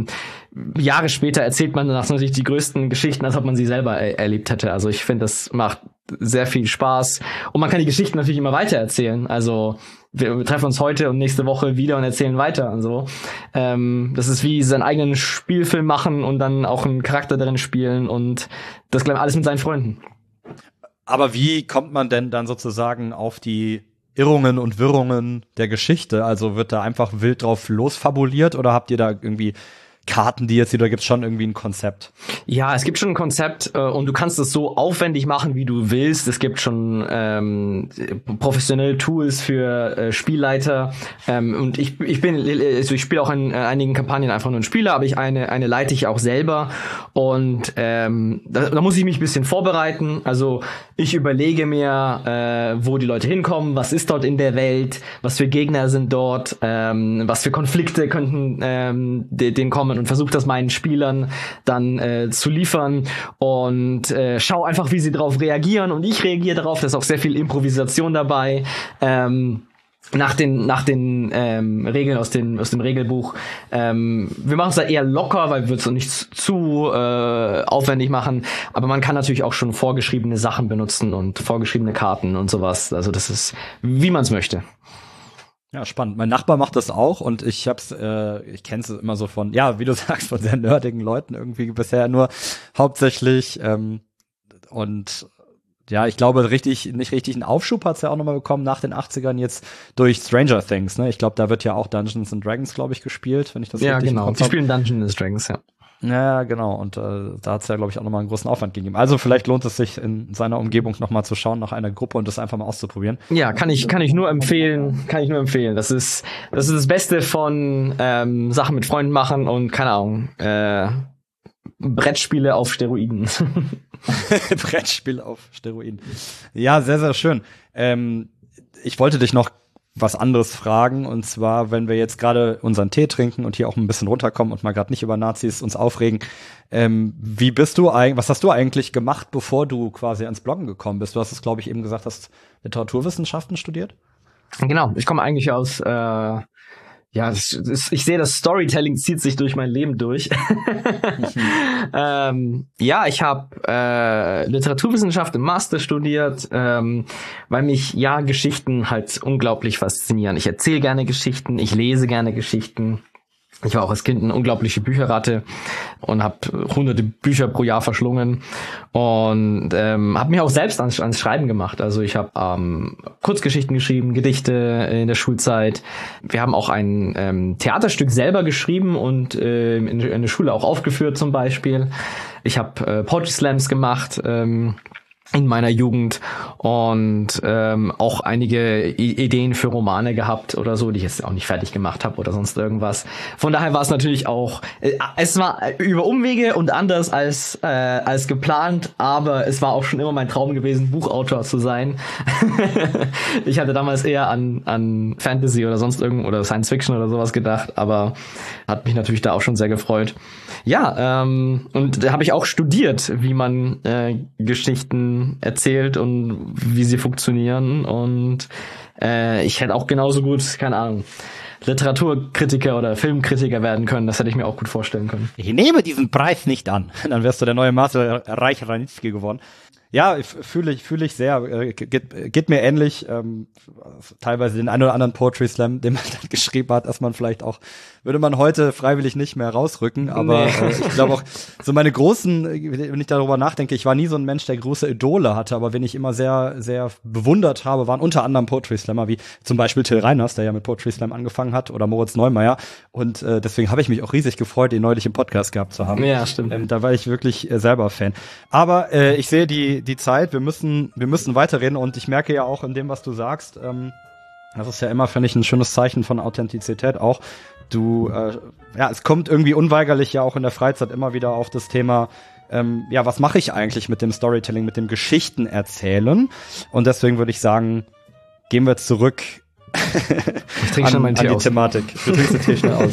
Jahre später erzählt man danach natürlich die größten Geschichten, als ob man sie selber erlebt hätte. Also ich finde, das macht sehr viel Spaß, und man kann die Geschichten natürlich immer weiter erzählen. Also wir treffen uns heute und nächste Woche wieder und erzählen weiter und so. Das ist wie seinen eigenen Spielfilm machen und dann auch einen Charakter darin spielen, und das gleich alles mit seinen Freunden. Aber wie kommt man denn dann sozusagen auf die Irrungen und Wirrungen der Geschichte? Also wird da einfach wild drauf losfabuliert, oder habt ihr da irgendwie Karten, die jetzt hier, da gibt's schon irgendwie ein Konzept? Ja, es gibt schon ein Konzept, und du kannst es so aufwendig machen, wie du willst. Es gibt schon professionelle Tools für Spielleiter, und ich spiele auch in einigen Kampagnen einfach nur einen Spieler, aber eine leite ich auch selber, und da muss ich mich ein bisschen vorbereiten. Also ich überlege mir, wo die Leute hinkommen, was ist dort in der Welt, was für Gegner sind dort, was für Konflikte könnten denen kommen, und versuche das meinen Spielern dann zu liefern, und schau einfach, wie sie darauf reagieren, und ich reagiere darauf. Da ist auch sehr viel Improvisation dabei. Nach den Regeln aus dem Regelbuch. Wir machen es da eher locker, weil wir es nicht zu aufwendig machen. Aber man kann natürlich auch schon vorgeschriebene Sachen benutzen und vorgeschriebene Karten und sowas. Also das ist, wie man es möchte. Ja, spannend. Mein Nachbar macht das auch, und ich kenne es immer so von, ja, wie du sagst, von sehr nerdigen Leuten irgendwie bisher nur hauptsächlich, und ja, ich glaube, nicht richtig einen Aufschub hat's ja auch nochmal bekommen nach den 80ern jetzt durch Stranger Things, ne? Ich glaube, da wird ja auch Dungeons & Dragons, glaube ich, gespielt, wenn ich das richtig im Kopf habe. Ja, genau. Die spielen Dungeons & Dragons, ja. Ja, genau. Und da hat's ja, glaube ich, auch nochmal einen großen Aufwand gegeben. Also vielleicht lohnt es sich in seiner Umgebung nochmal zu schauen nach einer Gruppe und das einfach mal auszuprobieren. Ja, kann ich nur empfehlen. Das ist das Beste von Sachen mit Freunden machen und, keine Ahnung, Brettspiele auf Steroiden. Brettspiele auf Steroiden. Ja, sehr, sehr schön. Ich wollte dich noch was anderes fragen, und zwar, wenn wir jetzt gerade unseren Tee trinken und hier auch ein bisschen runterkommen und mal gerade nicht über Nazis uns aufregen, was hast du eigentlich gemacht, bevor du quasi ans Bloggen gekommen bist? Du hast es, glaube ich, eben gesagt, hast Literaturwissenschaften studiert? Genau, ich komme eigentlich aus ich sehe, das Storytelling zieht sich durch mein Leben durch. Ich habe Literaturwissenschaft im Master studiert, weil mich Geschichten halt unglaublich faszinieren. Ich erzähle gerne Geschichten, ich lese gerne Geschichten. Ich war auch als Kind eine unglaubliche Bücherratte und habe hunderte Bücher pro Jahr verschlungen und habe mich auch selbst ans Schreiben gemacht. Also ich habe Kurzgeschichten geschrieben, Gedichte in der Schulzeit. Wir haben auch ein Theaterstück selber geschrieben und in der Schule auch aufgeführt zum Beispiel. Ich habe Poetry Slams gemacht in meiner Jugend und auch einige Ideen für Romane gehabt oder so, die ich jetzt auch nicht fertig gemacht habe oder sonst irgendwas. Von daher war es natürlich auch, es war über Umwege und anders als geplant, aber es war auch schon immer mein Traum gewesen, Buchautor zu sein. Ich hatte damals eher an Fantasy oder sonst oder Science Fiction oder sowas gedacht, aber hat mich natürlich da auch schon sehr gefreut. Ja, und da habe ich auch studiert, wie man Geschichten erzählt und wie sie funktionieren und ich hätte auch genauso gut, keine Ahnung, Literaturkritiker oder Filmkritiker werden können. Das hätte ich mir auch gut vorstellen können. Ich nehme diesen Preis nicht an. Dann wärst du der neue Marcel Reich-Ranitzky geworden. Ja, fühle ich sehr. Geht mir ähnlich. Teilweise den einen oder anderen Poetry Slam, den man dann geschrieben hat, dass man vielleicht auch, würde man heute freiwillig nicht mehr rausrücken. Aber nee. Ich glaube auch, so meine großen, wenn ich darüber nachdenke, ich war nie so ein Mensch, der große Idole hatte, aber wen ich immer sehr, sehr bewundert habe, waren unter anderem Poetry Slammer, wie zum Beispiel Till Reiners, der ja mit Poetry Slam angefangen hat, oder Moritz Neumeier. Und deswegen habe ich mich auch riesig gefreut, ihn neulich im Podcast gehabt zu haben. Ja, stimmt. Da war ich wirklich selber Fan. Aber ich sehe die Zeit, wir müssen weiterreden und ich merke ja auch in dem, was du sagst, das ist ja immer, finde ich, ein schönes Zeichen von Authentizität auch. Es kommt irgendwie unweigerlich ja auch in der Freizeit immer wieder auf das Thema, was mache ich eigentlich mit dem Storytelling, mit dem Geschichten erzählen? Und deswegen würde ich sagen, gehen wir zurück ich trinke schon meinen Tee an die aus. Thematik. Du trinkst den Tee schnell aus.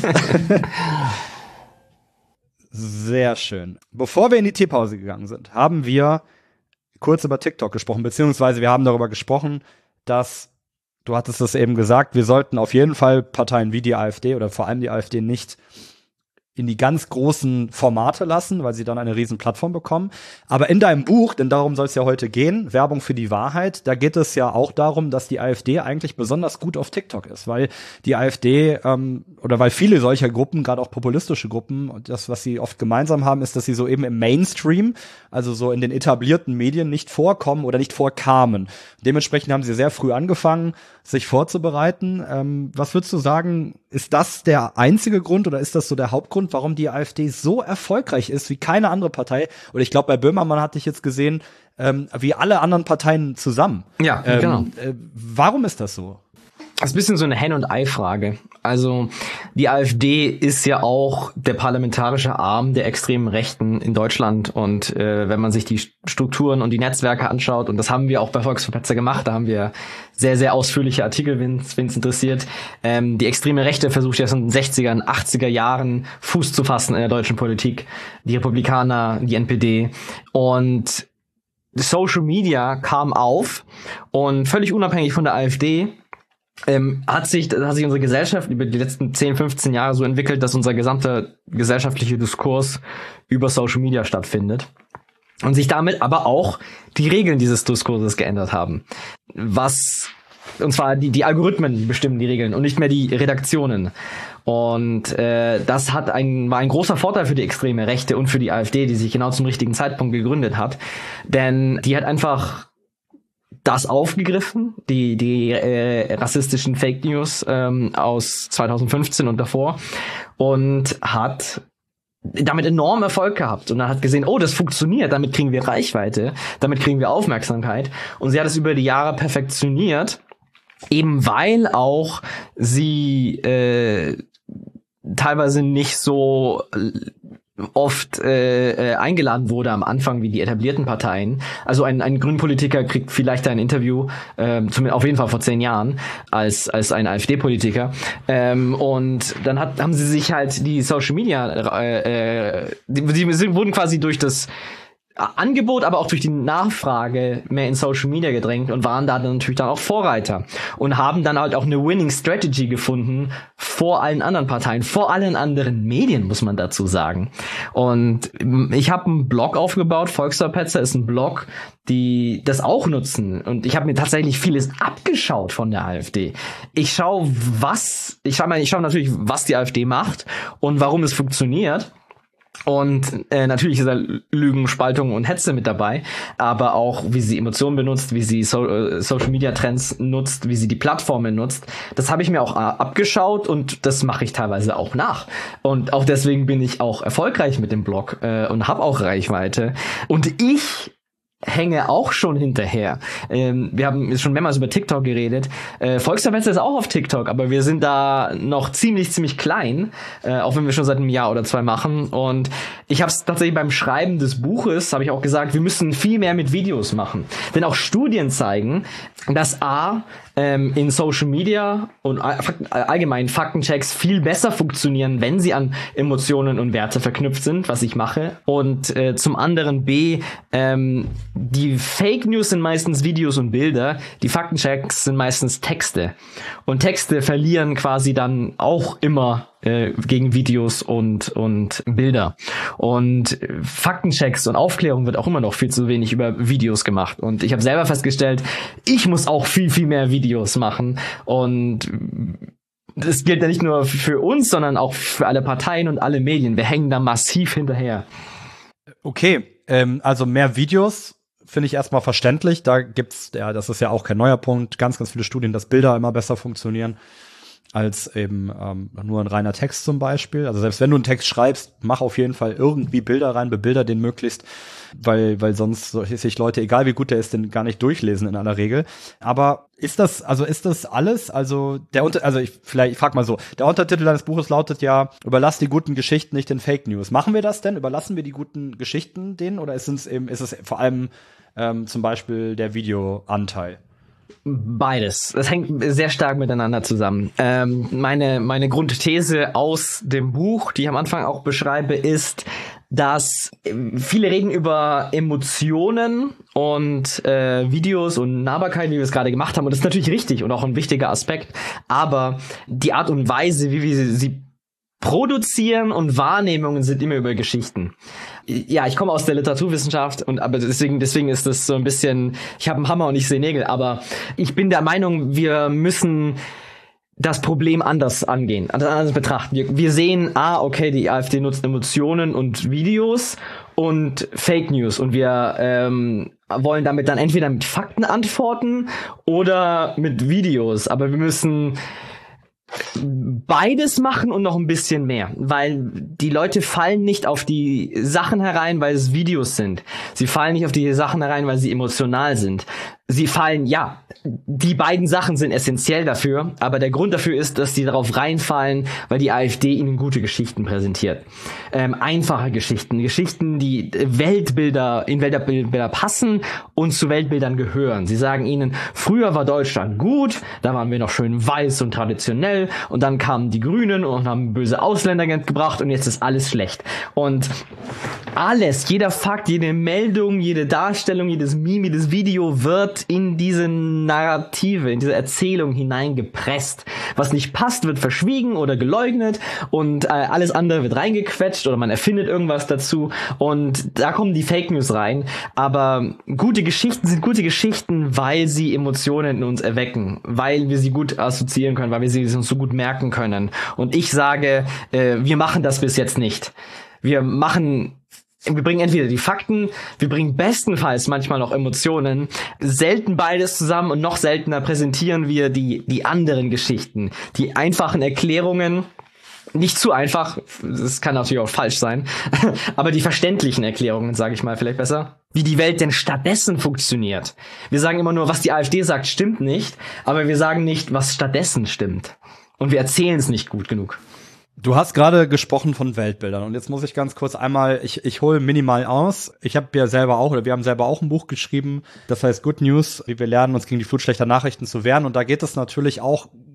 Sehr schön. Bevor wir in die Teepause gegangen sind, haben wir kurz über TikTok gesprochen, beziehungsweise wir haben darüber gesprochen, dass, du hattest es eben gesagt, wir sollten auf jeden Fall Parteien wie die AfD oder vor allem die AfD nicht in die ganz großen Formate lassen, weil sie dann eine riesen Plattform bekommen. Aber in deinem Buch, denn darum soll es ja heute gehen, Werbung für die Wahrheit, da geht es ja auch darum, dass die AfD eigentlich besonders gut auf TikTok ist, weil die AfD oder weil viele solcher Gruppen, gerade auch populistische Gruppen, und das, was sie oft gemeinsam haben, ist, dass sie so eben im Mainstream, also so in den etablierten Medien nicht vorkommen oder nicht vorkamen. Dementsprechend haben sie sehr früh angefangen, sich vorzubereiten. Was würdest du sagen, ist das der einzige Grund oder ist das so der Hauptgrund, warum die AfD so erfolgreich ist wie keine andere Partei? Oder ich glaube, bei Böhmermann hatte ich jetzt gesehen, wie alle anderen Parteien zusammen. Ja, genau. Warum ist das so? Das ist ein bisschen so eine Hen- und Ei-Frage. Also die AfD ist ja auch der parlamentarische Arm der extremen Rechten in Deutschland. Und wenn man sich die Strukturen und die Netzwerke anschaut, und das haben wir auch bei Volksverpetzer gemacht, da haben wir sehr, sehr ausführliche Artikel, wenn es interessiert. Die extreme Rechte versucht ja in den 60er, 80er Jahren Fuß zu fassen in der deutschen Politik. Die Republikaner, die NPD. Und Social Media kam auf und völlig unabhängig von der AfD hat sich unsere Gesellschaft über die letzten 10, 15 Jahre so entwickelt, dass unser gesamter gesellschaftlicher Diskurs über Social Media stattfindet. Und sich damit aber auch die Regeln dieses Diskurses geändert haben. Und zwar die Algorithmen bestimmen die Regeln und nicht mehr die Redaktionen. Und das war ein großer Vorteil für die extreme Rechte und für die AfD, die sich genau zum richtigen Zeitpunkt gegründet hat. Denn die hat einfach das aufgegriffen, die rassistischen Fake News aus 2015 und davor, und hat damit enorm Erfolg gehabt und dann hat gesehen, oh, das funktioniert, damit kriegen wir Reichweite, damit kriegen wir Aufmerksamkeit, und sie hat es über die Jahre perfektioniert, eben weil auch sie teilweise nicht so oft eingeladen wurde am Anfang wie die etablierten Parteien. Also ein Grünpolitiker kriegt vielleicht ein Interview, auf jeden Fall vor 10 Jahren, als ein AfD-Politiker. Und dann haben sie sich halt die Social Media, die wurden quasi durch das Angebot, aber auch durch die Nachfrage mehr in Social Media gedrängt und waren da dann natürlich dann auch Vorreiter und haben dann halt auch eine Winning Strategy gefunden vor allen anderen Parteien, vor allen anderen Medien, muss man dazu sagen. Und ich habe einen Blog aufgebaut, Volksverpetzer ist ein Blog, die das auch nutzen. Und ich habe mir tatsächlich vieles abgeschaut von der AfD. Ich schaue natürlich, was die AfD macht und warum es funktioniert. Und natürlich ist da Lügen, Spaltung und Hetze mit dabei, aber auch wie sie Emotionen benutzt, wie sie Social Media Trends nutzt, wie sie die Plattformen nutzt. Das habe ich mir auch abgeschaut und das mache ich teilweise auch nach. Und auch deswegen bin ich auch erfolgreich mit dem Blog und habe auch Reichweite. Und ich hänge auch schon hinterher. Wir haben schon mehrmals über TikTok geredet. Volksverpetzer ist auch auf TikTok, aber wir sind da noch ziemlich klein, auch wenn wir schon seit einem Jahr oder 2 machen. Und ich habe es tatsächlich beim Schreiben des Buches, habe ich auch gesagt, wir müssen viel mehr mit Videos machen. Denn auch Studien zeigen, dass in Social Media und allgemein Faktenchecks viel besser funktionieren, wenn sie an Emotionen und Werte verknüpft sind, was ich mache. Und zum anderen die Fake News sind meistens Videos und Bilder, die Faktenchecks sind meistens Texte. Und Texte verlieren quasi dann auch immer gegen Videos und Bilder. Und Faktenchecks und Aufklärung wird auch immer noch viel zu wenig über Videos gemacht. Und ich habe selber festgestellt, ich muss auch viel mehr Videos machen. Und das gilt ja nicht nur für uns, sondern auch für alle Parteien und alle Medien. Wir hängen da massiv hinterher. Okay, also mehr Videos finde ich erstmal verständlich. Da gibt's, das ist ja auch kein neuer Punkt, ganz viele Studien, dass Bilder immer besser funktionieren als eben nur ein reiner Text zum Beispiel. Also selbst wenn du einen Text schreibst, mach auf jeden Fall irgendwie Bilder rein, bebilder den möglichst, weil sonst sich Leute, egal wie gut der ist, den gar nicht durchlesen in aller Regel. Aber ist das alles? Also ich frag mal so, der Untertitel deines Buches lautet ja, überlass die guten Geschichten nicht den Fake News. Machen wir das denn? Überlassen wir die guten Geschichten denen oder ist es vor allem zum Beispiel der Videoanteil? Beides. Das hängt sehr stark miteinander zusammen. Meine Grundthese aus dem Buch, die ich am Anfang auch beschreibe, ist, dass viele reden über Emotionen und Videos und Nahbarkeit, wie wir es gerade gemacht haben. Und das ist natürlich richtig und auch ein wichtiger Aspekt. Aber die Art und Weise, wie wir sie produzieren und Wahrnehmungen sind immer über Geschichten. Ja, ich komme aus der Literaturwissenschaft aber deswegen ist das so ein bisschen, ich habe einen Hammer und ich sehe Nägel, aber ich bin der Meinung, wir müssen das Problem anders angehen, anders betrachten. Wir sehen, okay, die AfD nutzt Emotionen und Videos und Fake News und wir wollen damit dann entweder mit Fakten antworten oder mit Videos, aber wir müssen beides machen und noch ein bisschen mehr, weil die Leute fallen nicht auf die Sachen herein, weil es Videos sind. Sie fallen nicht auf die Sachen herein, weil sie emotional sind. Sie fallen, ja, die beiden Sachen sind essentiell dafür, aber der Grund dafür ist, dass die darauf reinfallen, weil die AfD ihnen gute Geschichten präsentiert. Einfache Geschichten, die in Weltbilder passen und zu Weltbildern gehören. Sie sagen ihnen, früher war Deutschland gut, da waren wir noch schön weiß und traditionell und dann kamen die Grünen und haben böse Ausländer gebracht und jetzt ist alles schlecht. Und alles, jeder Fakt, jede Meldung, jede Darstellung, jedes Meme, jedes Video wird in diese Narrative, in diese Erzählung hineingepresst. Was nicht passt, wird verschwiegen oder geleugnet und alles andere wird reingequetscht oder man erfindet irgendwas dazu und da kommen die Fake News rein. Aber gute Geschichten sind gute Geschichten, weil sie Emotionen in uns erwecken, weil wir sie gut assoziieren können, weil wir sie uns so gut merken können. Und ich sage, wir machen das bis jetzt nicht. Wir bringen entweder die Fakten, wir bringen bestenfalls manchmal noch Emotionen, selten beides zusammen und noch seltener präsentieren wir die anderen Geschichten, die einfachen Erklärungen, nicht zu einfach, das kann natürlich auch falsch sein, aber die verständlichen Erklärungen, sage ich mal vielleicht besser, wie die Welt denn stattdessen funktioniert. Wir sagen immer nur, was die AfD sagt, stimmt nicht, aber wir sagen nicht, was stattdessen stimmt. Und wir erzählen es nicht gut genug. Du hast gerade gesprochen von Weltbildern und jetzt muss ich ganz kurz einmal, ich hole minimal aus. Wir haben selber auch ein Buch geschrieben, das heißt Good News, wie wir lernen, uns gegen die Flut schlechter Nachrichten zu wehren und da geht es natürlich auch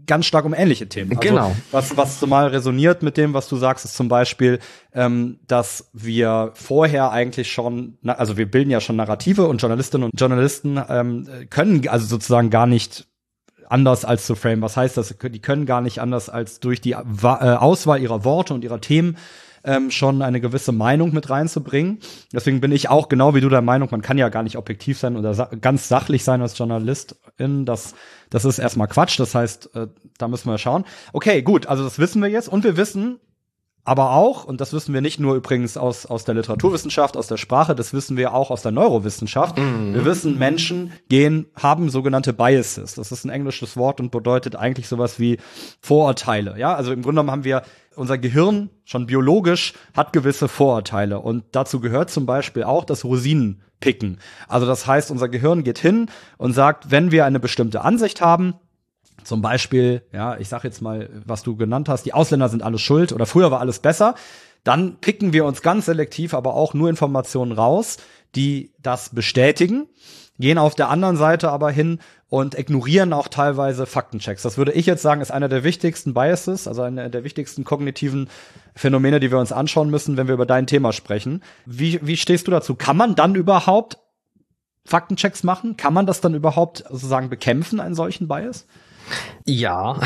ganz stark um ähnliche Themen. Also, genau. Was zumal resoniert mit dem, was du sagst, ist zum Beispiel, dass wir vorher eigentlich schon, also wir bilden ja schon Narrative und Journalistinnen und Journalisten können also sozusagen gar nicht anders als zu framen. Was heißt das? Die können gar nicht anders als durch die Auswahl ihrer Worte und ihrer Themen schon eine gewisse Meinung mit reinzubringen. Deswegen bin ich auch genau wie du der Meinung, man kann ja gar nicht objektiv sein oder ganz sachlich sein als Journalistin. Das ist erstmal Quatsch. Das heißt, da müssen wir schauen. Okay, gut, also das wissen wir jetzt. Und wir wissen aber auch, und das wissen wir nicht nur übrigens aus der Literaturwissenschaft, aus der Sprache, das wissen wir auch aus der Neurowissenschaft. Wir wissen, Menschen haben sogenannte Biases. Das ist ein englisches Wort und bedeutet eigentlich sowas wie Vorurteile. Ja, also im Grunde genommen haben wir unser Gehirn schon biologisch hat gewisse Vorurteile und dazu gehört zum Beispiel auch das Rosinenpicken. Also das heißt, unser Gehirn geht hin und sagt, wenn wir eine bestimmte Ansicht haben, zum Beispiel, ja, ich sag jetzt mal, was du genannt hast, die Ausländer sind alles schuld oder früher war alles besser, dann picken wir uns ganz selektiv aber auch nur Informationen raus, die das bestätigen, gehen auf der anderen Seite aber hin und ignorieren auch teilweise Faktenchecks. Das würde ich jetzt sagen, ist einer der wichtigsten Biases, also einer der wichtigsten kognitiven Phänomene, die wir uns anschauen müssen, wenn wir über dein Thema sprechen. Wie stehst du dazu? Kann man dann überhaupt Faktenchecks machen? Kann man das dann überhaupt sozusagen bekämpfen, einen solchen Bias? Ja,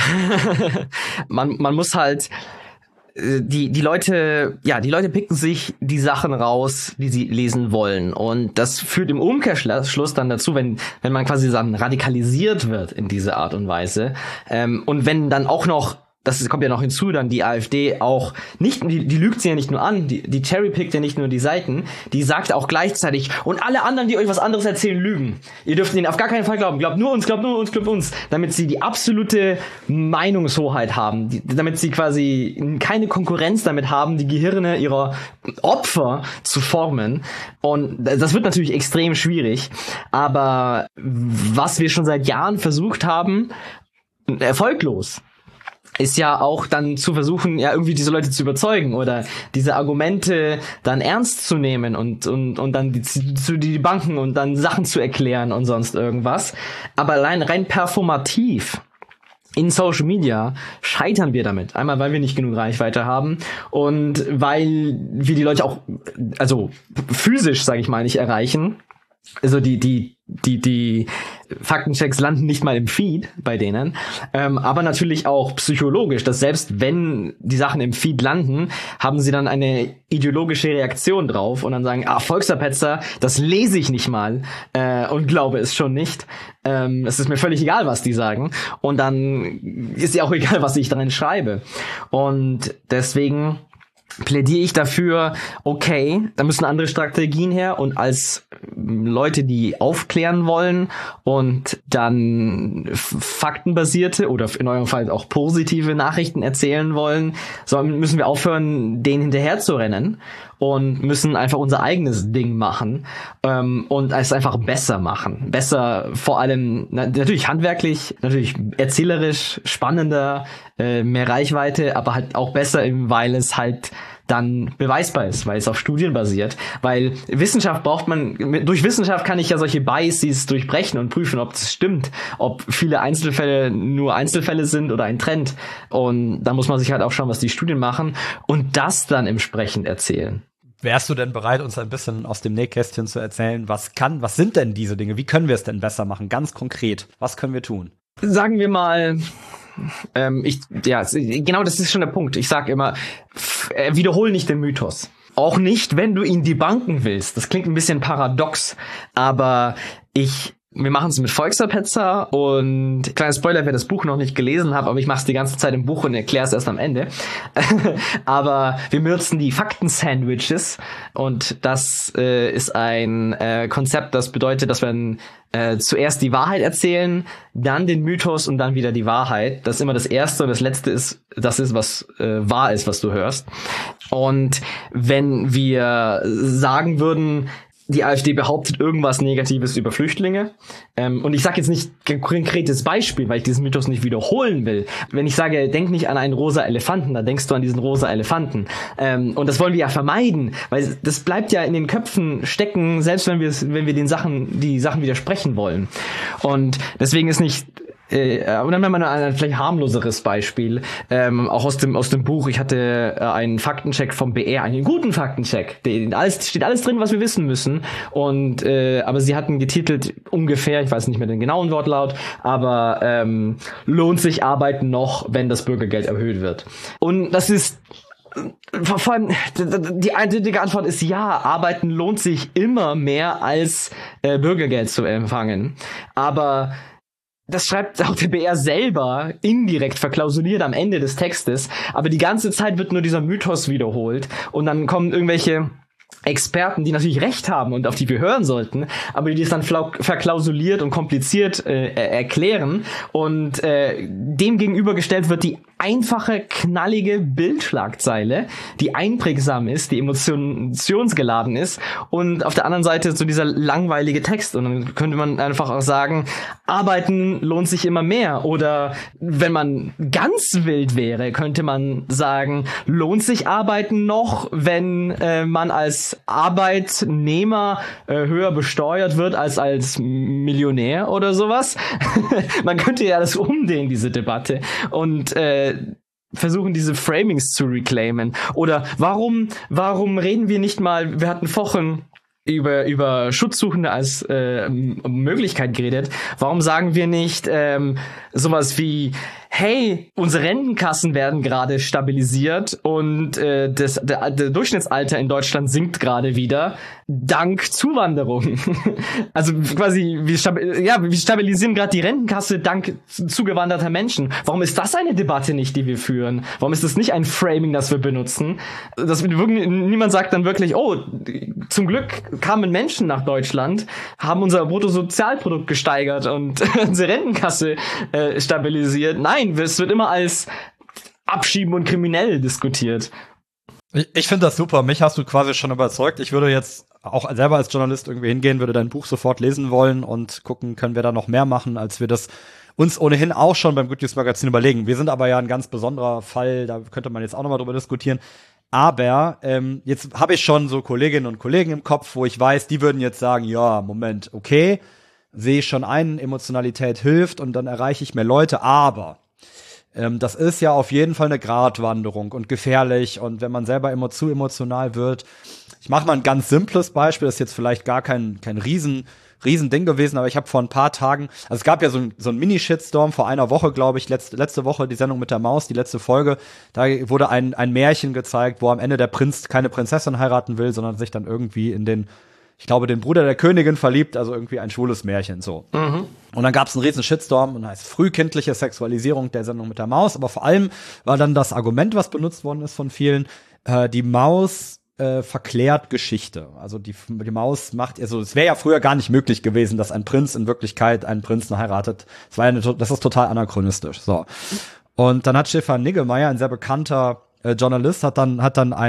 man muss halt die Leute picken sich die Sachen raus, die sie lesen wollen. Und das führt im Umkehrschluss dann dazu, wenn man quasi dann radikalisiert wird in diese Art und Weise. Und wenn dann auch noch, das kommt ja noch hinzu, dann die AfD auch nicht, die lügt sie ja nicht nur an, die cherrypickt ja nicht nur die Seiten, die sagt auch gleichzeitig, und alle anderen, die euch was anderes erzählen, lügen. Ihr dürft ihnen auf gar keinen Fall glauben. Glaubt nur uns, damit sie die absolute Meinungshoheit haben, damit sie quasi keine Konkurrenz damit haben, die Gehirne ihrer Opfer zu formen. Und das wird natürlich extrem schwierig. Aber was wir schon seit Jahren versucht haben, erfolglos, ist ja auch dann zu versuchen, ja irgendwie diese Leute zu überzeugen oder diese Argumente dann ernst zu nehmen und dann die Banken und dann Sachen zu erklären und sonst irgendwas. Aber allein rein performativ in Social Media scheitern wir damit. Einmal, weil wir nicht genug Reichweite haben und weil wir die Leute auch, also physisch, sage ich mal, nicht erreichen. Also die Faktenchecks landen nicht mal im Feed bei denen, aber natürlich auch psychologisch, dass selbst wenn die Sachen im Feed landen, haben sie dann eine ideologische Reaktion drauf und dann sagen, Volksverpetzer, das lese ich nicht mal und glaube es schon nicht. Es ist mir völlig egal, was die sagen und dann ist ja auch egal, was ich darin schreibe. Und deswegen plädiere ich dafür, okay, da müssen andere Strategien her und als Leute, die aufklären wollen und dann faktenbasierte oder in eurem Fall auch positive Nachrichten erzählen wollen, müssen wir aufhören, denen hinterher zu rennen und müssen einfach unser eigenes Ding machen und es einfach besser machen. Besser vor allem, natürlich handwerklich, natürlich erzählerisch, spannender, mehr Reichweite, aber halt auch besser, weil es halt dann beweisbar ist, weil es auf Studien basiert. Weil Wissenschaft durch Wissenschaft kann ich ja solche Biases durchbrechen und prüfen, ob das stimmt, ob viele Einzelfälle nur Einzelfälle sind oder ein Trend. Und da muss man sich halt auch schauen, was die Studien machen und das dann entsprechend erzählen. Wärst du denn bereit, uns ein bisschen aus dem Nähkästchen zu erzählen, was sind denn diese Dinge? Wie können wir es denn besser machen? Ganz konkret, was können wir tun? Sagen wir mal, genau, das ist schon der Punkt. Ich sage immer, wiederhol nicht den Mythos. Auch nicht, wenn du ihn debunken willst. Das klingt ein bisschen paradox, aber wir machen es mit Volksverpetzer und kleiner Spoiler, wer das Buch noch nicht gelesen hat, aber ich mache es die ganze Zeit im Buch und erkläre es erst am Ende. Aber wir benutzen die Fakten-Sandwiches und das ist ein Konzept, das bedeutet, dass wir zuerst die Wahrheit erzählen, dann den Mythos und dann wieder die Wahrheit. Das ist immer das Erste und das Letzte ist, was wahr ist, was du hörst. Und wenn wir sagen würden, die AfD behauptet irgendwas Negatives über Flüchtlinge. Und ich sage jetzt nicht ein konkretes Beispiel, weil ich diesen Mythos nicht wiederholen will. Wenn ich sage, denk nicht an einen rosa Elefanten, dann denkst du an diesen rosa Elefanten. Und das wollen wir ja vermeiden, weil das bleibt ja in den Köpfen stecken, selbst wenn wir die Sachen widersprechen wollen. Und deswegen ist nicht und dann mal ein vielleicht harmloseres Beispiel, auch aus dem Buch. Ich hatte einen Faktencheck vom BR, einen guten Faktencheck. Steht alles drin, was wir wissen müssen. Und aber sie hatten getitelt ungefähr, ich weiß nicht mehr den genauen Wortlaut, aber lohnt sich Arbeiten noch, wenn das Bürgergeld erhöht wird. Und das ist vor allem, die eindeutige Antwort ist ja, Arbeiten lohnt sich immer mehr als Bürgergeld zu empfangen. Aber das schreibt auch der BR selber indirekt verklausuliert am Ende des Textes. Aber die ganze Zeit wird nur dieser Mythos wiederholt. Und dann kommen irgendwelche Experten, die natürlich recht haben und auf die wir hören sollten, aber die es dann verklausuliert und kompliziert erklären. Und dem gegenübergestellt wird die einfache, knallige Bildschlagzeile, die einprägsam ist, die emotionsgeladen ist, und auf der anderen Seite so dieser langweilige Text. Und dann könnte man einfach auch sagen, Arbeiten lohnt sich immer mehr. Oder wenn man ganz wild wäre, könnte man sagen, lohnt sich Arbeiten noch, wenn man als Arbeitnehmer höher besteuert wird als Millionär oder sowas? Man könnte ja das umdrehen, diese Debatte, und versuchen, diese Framings zu reclaimen. Oder warum reden wir nicht mal, wir hatten vorhin über Schutzsuchende als Möglichkeit geredet. Warum sagen wir nicht sowas wie, hey, unsere Rentenkassen werden gerade stabilisiert und das Durchschnittsalter in Deutschland sinkt gerade wieder dank Zuwanderung. Also quasi, wir stabilisieren gerade die Rentenkasse dank zugewanderter Menschen. Warum ist das eine Debatte nicht, die wir führen? Warum ist das nicht ein Framing, das wir benutzen? Niemand sagt dann wirklich, oh, zum Glück kamen Menschen nach Deutschland, haben unser Bruttosozialprodukt gesteigert und unsere Rentenkasse stabilisiert. Nein, es wird immer als Abschieben und kriminell diskutiert. Ich finde das super. Mich hast du quasi schon überzeugt. Ich würde jetzt auch selber als Journalist irgendwie hingehen, würde dein Buch sofort lesen wollen und gucken, können wir da noch mehr machen, als wir das uns ohnehin auch schon beim Good News Magazin überlegen. Wir sind aber ja ein ganz besonderer Fall, da könnte man jetzt auch nochmal drüber diskutieren. Aber jetzt habe ich schon so Kolleginnen und Kollegen im Kopf, wo ich weiß, die würden jetzt sagen, ja, Moment, okay, sehe ich schon ein, Emotionalität hilft und dann erreiche ich mehr Leute, aber das ist ja auf jeden Fall eine Gratwanderung und gefährlich, und wenn man selber zu emotional wird, ich mache mal ein ganz simples Beispiel, das ist jetzt vielleicht gar kein Riesending gewesen, aber ich habe vor ein paar Tagen, also es gab ja so ein Mini-Shitstorm vor einer Woche, glaube ich, letzte Woche, die Sendung mit der Maus, die letzte Folge, da wurde ein Märchen gezeigt, wo am Ende der Prinz keine Prinzessin heiraten will, sondern sich dann irgendwie in den Bruder der Königin verliebt, also irgendwie ein schwules Märchen, so. Mhm. Und dann gab es einen riesen Shitstorm und heißt frühkindliche Sexualisierung der Sendung mit der Maus, aber vor allem war dann das Argument, was benutzt worden ist von vielen, die Maus verklärt Geschichte. Also die Maus macht, also es wäre ja früher gar nicht möglich gewesen, dass ein Prinz in Wirklichkeit einen Prinzen heiratet. Das ist total anachronistisch. So. Und dann hat Stefan Niggemeier, ein sehr bekannter Journalist, hat dann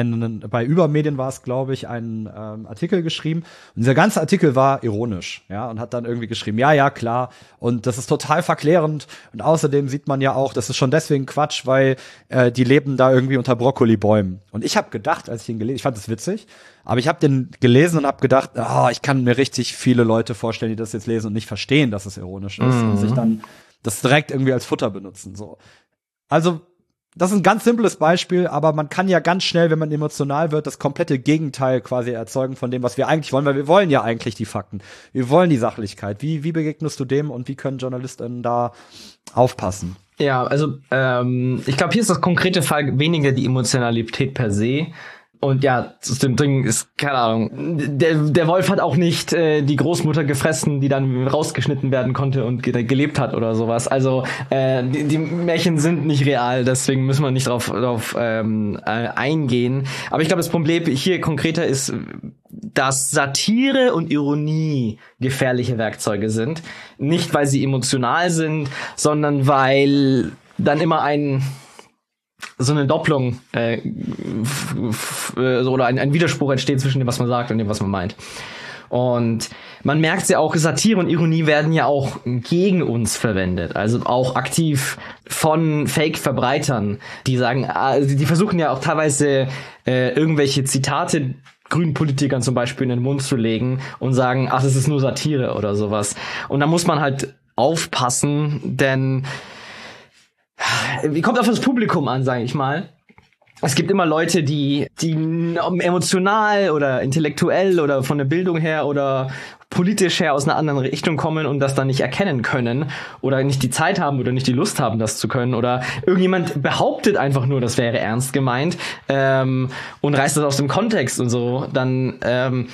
bei Übermedien war es, glaube ich, einen Artikel geschrieben. Und dieser ganze Artikel war ironisch, ja, und hat dann irgendwie geschrieben, ja, klar. Und das ist total verklärend. Und außerdem sieht man ja auch, das ist schon deswegen Quatsch, weil die leben da irgendwie unter Brokkolibäumen. Und ich habe gedacht, als ich ihn gelesen, ich fand das witzig, aber ich habe den gelesen und habe gedacht, ich kann mir richtig viele Leute vorstellen, die das jetzt lesen und nicht verstehen, dass es ironisch ist, und sich dann das direkt irgendwie als Futter benutzen. So. Also das ist ein ganz simples Beispiel, aber man kann ja ganz schnell, wenn man emotional wird, das komplette Gegenteil quasi erzeugen von dem, was wir eigentlich wollen, weil wir wollen ja eigentlich die Fakten. Wir wollen die Sachlichkeit. Wie begegnest du dem und wie können JournalistInnen da aufpassen? Ja, also ich glaube, hier ist das konkrete Fall weniger die Emotionalität per se. Und ja, zu dem Ding ist, keine Ahnung, der Wolf hat auch nicht die Großmutter gefressen, die dann rausgeschnitten werden konnte und gelebt hat oder sowas. Also die Märchen sind nicht real, deswegen müssen wir nicht drauf eingehen. Aber ich glaube, das Problem hier konkreter ist, dass Satire und Ironie gefährliche Werkzeuge sind. Nicht, weil sie emotional sind, sondern weil dann immer so eine Doppelung oder ein Widerspruch entsteht zwischen dem, was man sagt und dem, was man meint. Und man merkt ja auch, Satire und Ironie werden ja auch gegen uns verwendet. Also auch aktiv von Fake-Verbreitern, die sagen, die versuchen ja auch teilweise irgendwelche Zitate grünen Politikern zum Beispiel in den Mund zu legen und sagen, das ist nur Satire oder sowas. Und da muss man halt aufpassen, denn kommt auf das Publikum an, sage ich mal. Es gibt immer Leute, die emotional oder intellektuell oder von der Bildung her oder politisch her aus einer anderen Richtung kommen und das dann nicht erkennen können oder nicht die Zeit haben oder nicht die Lust haben, das zu können, oder irgendjemand behauptet einfach nur, das wäre ernst gemeint, und reißt das aus dem Kontext und so, dann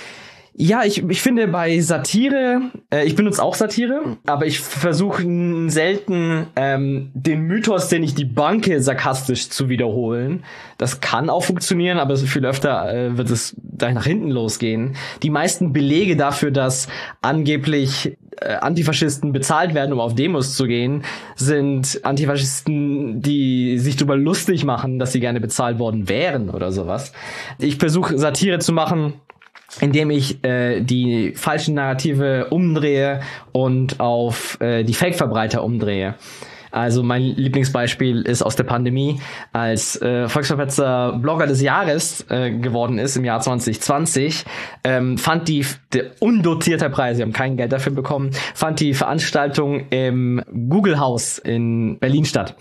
ja, ich finde bei Satire, ich benutze auch Satire, aber ich versuche selten den Mythos, den ich debunke, sarkastisch zu wiederholen. Das kann auch funktionieren, aber viel öfter wird es gleich nach hinten losgehen. Die meisten Belege dafür, dass angeblich Antifaschisten bezahlt werden, um auf Demos zu gehen, sind Antifaschisten, die sich darüber lustig machen, dass sie gerne bezahlt worden wären oder sowas. Ich versuche Satire zu machen, indem ich die falschen Narrative umdrehe und auf die Fake-Verbreiter umdrehe. Also mein Lieblingsbeispiel ist aus der Pandemie, als Volksverpetzer Blogger des Jahres geworden ist im Jahr 2020, fand der undotierte Preis, wir haben kein Geld dafür bekommen, fand die Veranstaltung im Google-Haus in Berlin statt.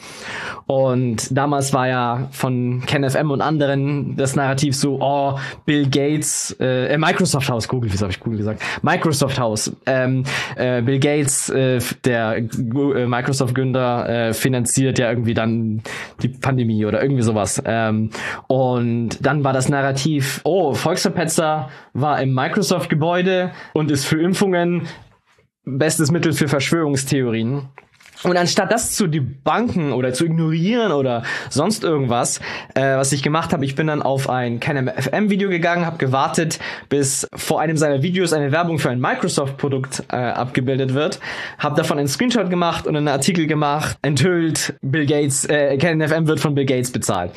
Und damals war ja von KenFM und anderen das Narrativ so, Bill Gates, Microsoft House, wieso habe ich Google gesagt? Microsoft House, Bill Gates, der Microsoft-Gründer, finanziert ja irgendwie dann die Pandemie oder irgendwie sowas. Und dann war das Narrativ, Volksverpetzer war im Microsoft-Gebäude und ist für Impfungen bestes Mittel für Verschwörungstheorien. Und anstatt das zu debunken oder zu ignorieren oder sonst irgendwas, was ich gemacht habe, ich bin dann auf ein KenFM-Video gegangen, habe gewartet, bis vor einem seiner Videos eine Werbung für ein Microsoft-Produkt abgebildet wird, habe davon einen Screenshot gemacht und einen Artikel gemacht, enthüllt, Bill Gates, KenFM wird von Bill Gates bezahlt.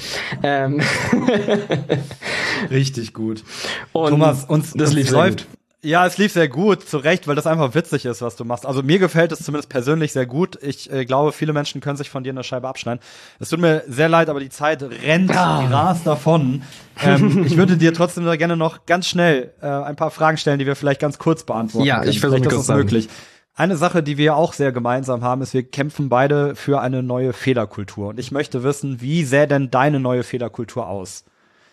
Richtig gut. Und Thomas, das lief läuft. Ja, es lief sehr gut, zu Recht, weil das einfach witzig ist, was du machst. Also mir gefällt es zumindest persönlich sehr gut. Ich glaube, viele Menschen können sich von dir eine Scheibe abschneiden. Es tut mir sehr leid, aber die Zeit rennt rast davon. Ich würde dir trotzdem sehr gerne noch ganz schnell ein paar Fragen stellen, die wir vielleicht ganz kurz beantworten können. Ja, ich versuche das möglich. Eine Sache, die wir auch sehr gemeinsam haben, ist, wir kämpfen beide für eine neue Fehlerkultur. Und ich möchte wissen, wie sähe denn deine neue Fehlerkultur aus?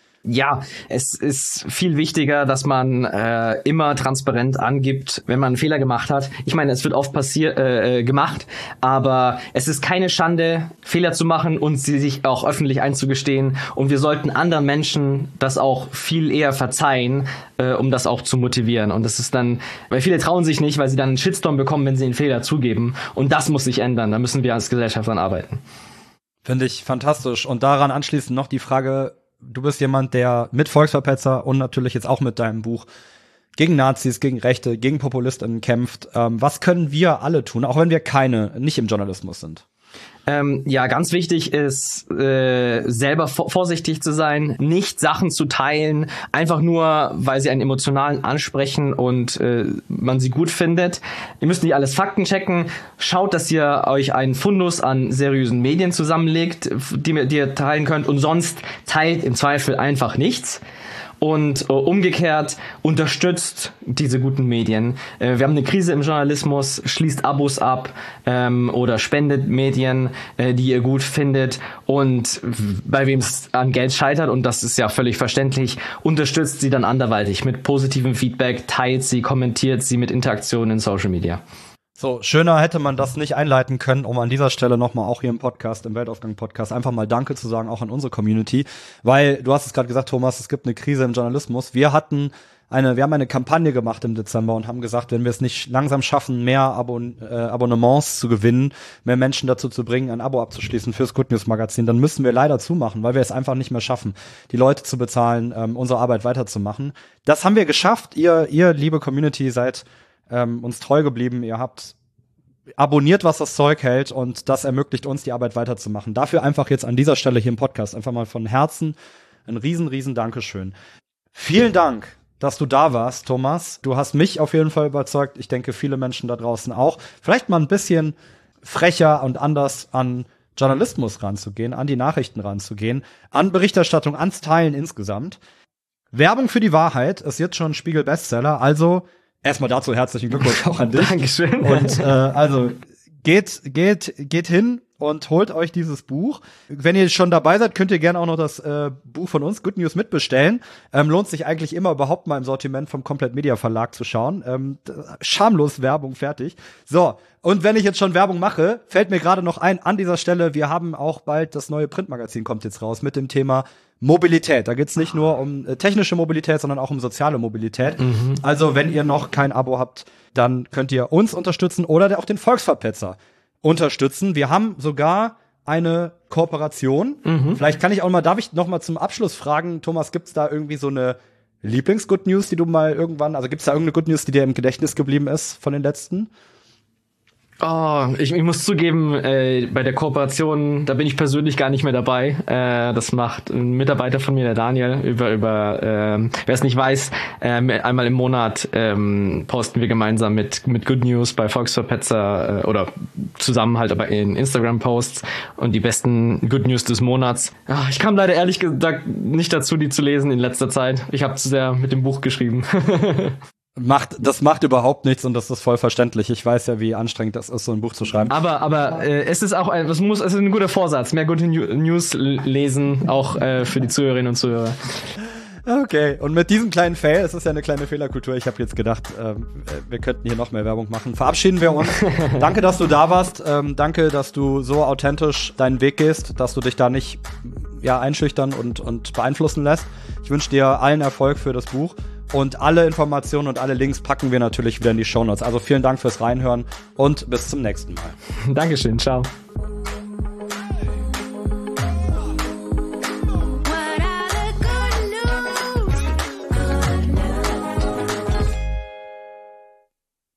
Ja, es ist viel wichtiger, dass man immer transparent angibt, wenn man einen Fehler gemacht hat. Ich meine, es wird oft gemacht, aber es ist keine Schande, Fehler zu machen und sie sich auch öffentlich einzugestehen. Und wir sollten anderen Menschen das auch viel eher verzeihen, um das auch zu motivieren. Und das ist dann, weil viele trauen sich nicht, weil sie dann einen Shitstorm bekommen, wenn sie einen Fehler zugeben. Und das muss sich ändern. Da müssen wir als Gesellschaft dran arbeiten. Finde ich fantastisch. Und daran anschließend noch die Frage: Du bist jemand, der mit Volksverpetzer und natürlich jetzt auch mit deinem Buch gegen Nazis, gegen Rechte, gegen PopulistInnen kämpft. Was können wir alle tun, auch wenn wir nicht im Journalismus sind? Ja, ganz wichtig ist, selber vorsichtig zu sein, nicht Sachen zu teilen, einfach nur, weil sie einen emotionalen ansprechen und man sie gut findet. Ihr müsst nicht alles Fakten checken. Schaut, dass ihr euch einen Fundus an seriösen Medien zusammenlegt, die ihr teilen könnt, und sonst teilt im Zweifel einfach nichts. Und umgekehrt unterstützt diese guten Medien. Wir haben eine Krise im Journalismus, schließt Abos ab oder spendet Medien, die ihr gut findet, und bei wem es an Geld scheitert, und das ist ja völlig verständlich, unterstützt sie dann anderweitig mit positivem Feedback, teilt sie, kommentiert sie mit Interaktionen in Social Media. So, schöner hätte man das nicht einleiten können, um an dieser Stelle nochmal auch hier im Podcast, im Weltaufgang-Podcast, einfach mal Danke zu sagen, auch an unsere Community. Weil, du hast es gerade gesagt, Thomas, es gibt eine Krise im Journalismus. Wir haben eine Kampagne gemacht im Dezember und haben gesagt, wenn wir es nicht langsam schaffen, mehr Abonnements zu gewinnen, mehr Menschen dazu zu bringen, ein Abo abzuschließen fürs Good News Magazin, dann müssen wir leider zumachen, weil wir es einfach nicht mehr schaffen, die Leute zu bezahlen, unsere Arbeit weiterzumachen. Das haben wir geschafft. Ihr liebe Community, seid uns treu geblieben. Ihr habt abonniert, was das Zeug hält, und das ermöglicht uns, die Arbeit weiterzumachen. Dafür einfach jetzt an dieser Stelle hier im Podcast einfach mal von Herzen ein riesen Dankeschön. Vielen Dank, dass du da warst, Thomas. Du hast mich auf jeden Fall überzeugt. Ich denke, viele Menschen da draußen auch. Vielleicht mal ein bisschen frecher und anders an Journalismus ranzugehen, an die Nachrichten ranzugehen, an Berichterstattung, ans Teilen insgesamt. Werbung für die Wahrheit ist jetzt schon ein Spiegel-Bestseller, also erstmal dazu herzlichen Glückwunsch auch an dich. Dankeschön. Und also geht hin und holt euch dieses Buch. Wenn ihr schon dabei seid, könnt ihr gerne auch noch das Buch von uns, Good News, mitbestellen. Lohnt sich eigentlich immer überhaupt mal im Sortiment vom Komplett Media Verlag zu schauen. Schamlos Werbung, fertig. So, und wenn ich jetzt schon Werbung mache, fällt mir gerade noch ein, an dieser Stelle, wir haben auch bald das neue Printmagazin, kommt jetzt raus, mit dem Thema Mobilität. Da geht's nicht nur um technische Mobilität, sondern auch um soziale Mobilität. Also, wenn ihr noch kein Abo habt, dann könnt ihr uns unterstützen oder auch den Volksverpetzer unterstützen. Wir haben sogar eine Kooperation. Vielleicht darf ich noch mal zum Abschluss fragen, Thomas, gibt's da irgendwie so eine Lieblings-Good News, die du mal irgendwann, also gibt's da irgendeine Good News, die dir im Gedächtnis geblieben ist von den letzten? Oh, ich muss zugeben, bei der Kooperation, da bin ich persönlich gar nicht mehr dabei. Das macht ein Mitarbeiter von mir, der Daniel, wer es nicht weiß, einmal im Monat posten wir gemeinsam mit Good News bei Volksverpetzer oder zusammen halt aber in Instagram-Posts und die besten Good News des Monats. Ich kam leider ehrlich gesagt nicht dazu, die zu lesen in letzter Zeit. Ich habe zu sehr mit dem Buch geschrieben. Das macht überhaupt nichts und das ist voll verständlich. Ich weiß ja, wie anstrengend das ist, so ein Buch zu schreiben. Aber es ist auch es ist ein guter Vorsatz, mehr Good News lesen, auch für die Zuhörerinnen und Zuhörer. Okay, und mit diesem kleinen Fail, es ist ja eine kleine Fehlerkultur, ich habe jetzt gedacht, wir könnten hier noch mehr Werbung machen. Verabschieden wir uns. Danke, dass du da warst. Danke, dass du so authentisch deinen Weg gehst, dass du dich da nicht einschüchtern und beeinflussen lässt. Ich wünsche dir allen Erfolg für das Buch. Und alle Informationen und alle Links packen wir natürlich wieder in die Shownotes. Also vielen Dank fürs Reinhören und bis zum nächsten Mal. Dankeschön, ciao.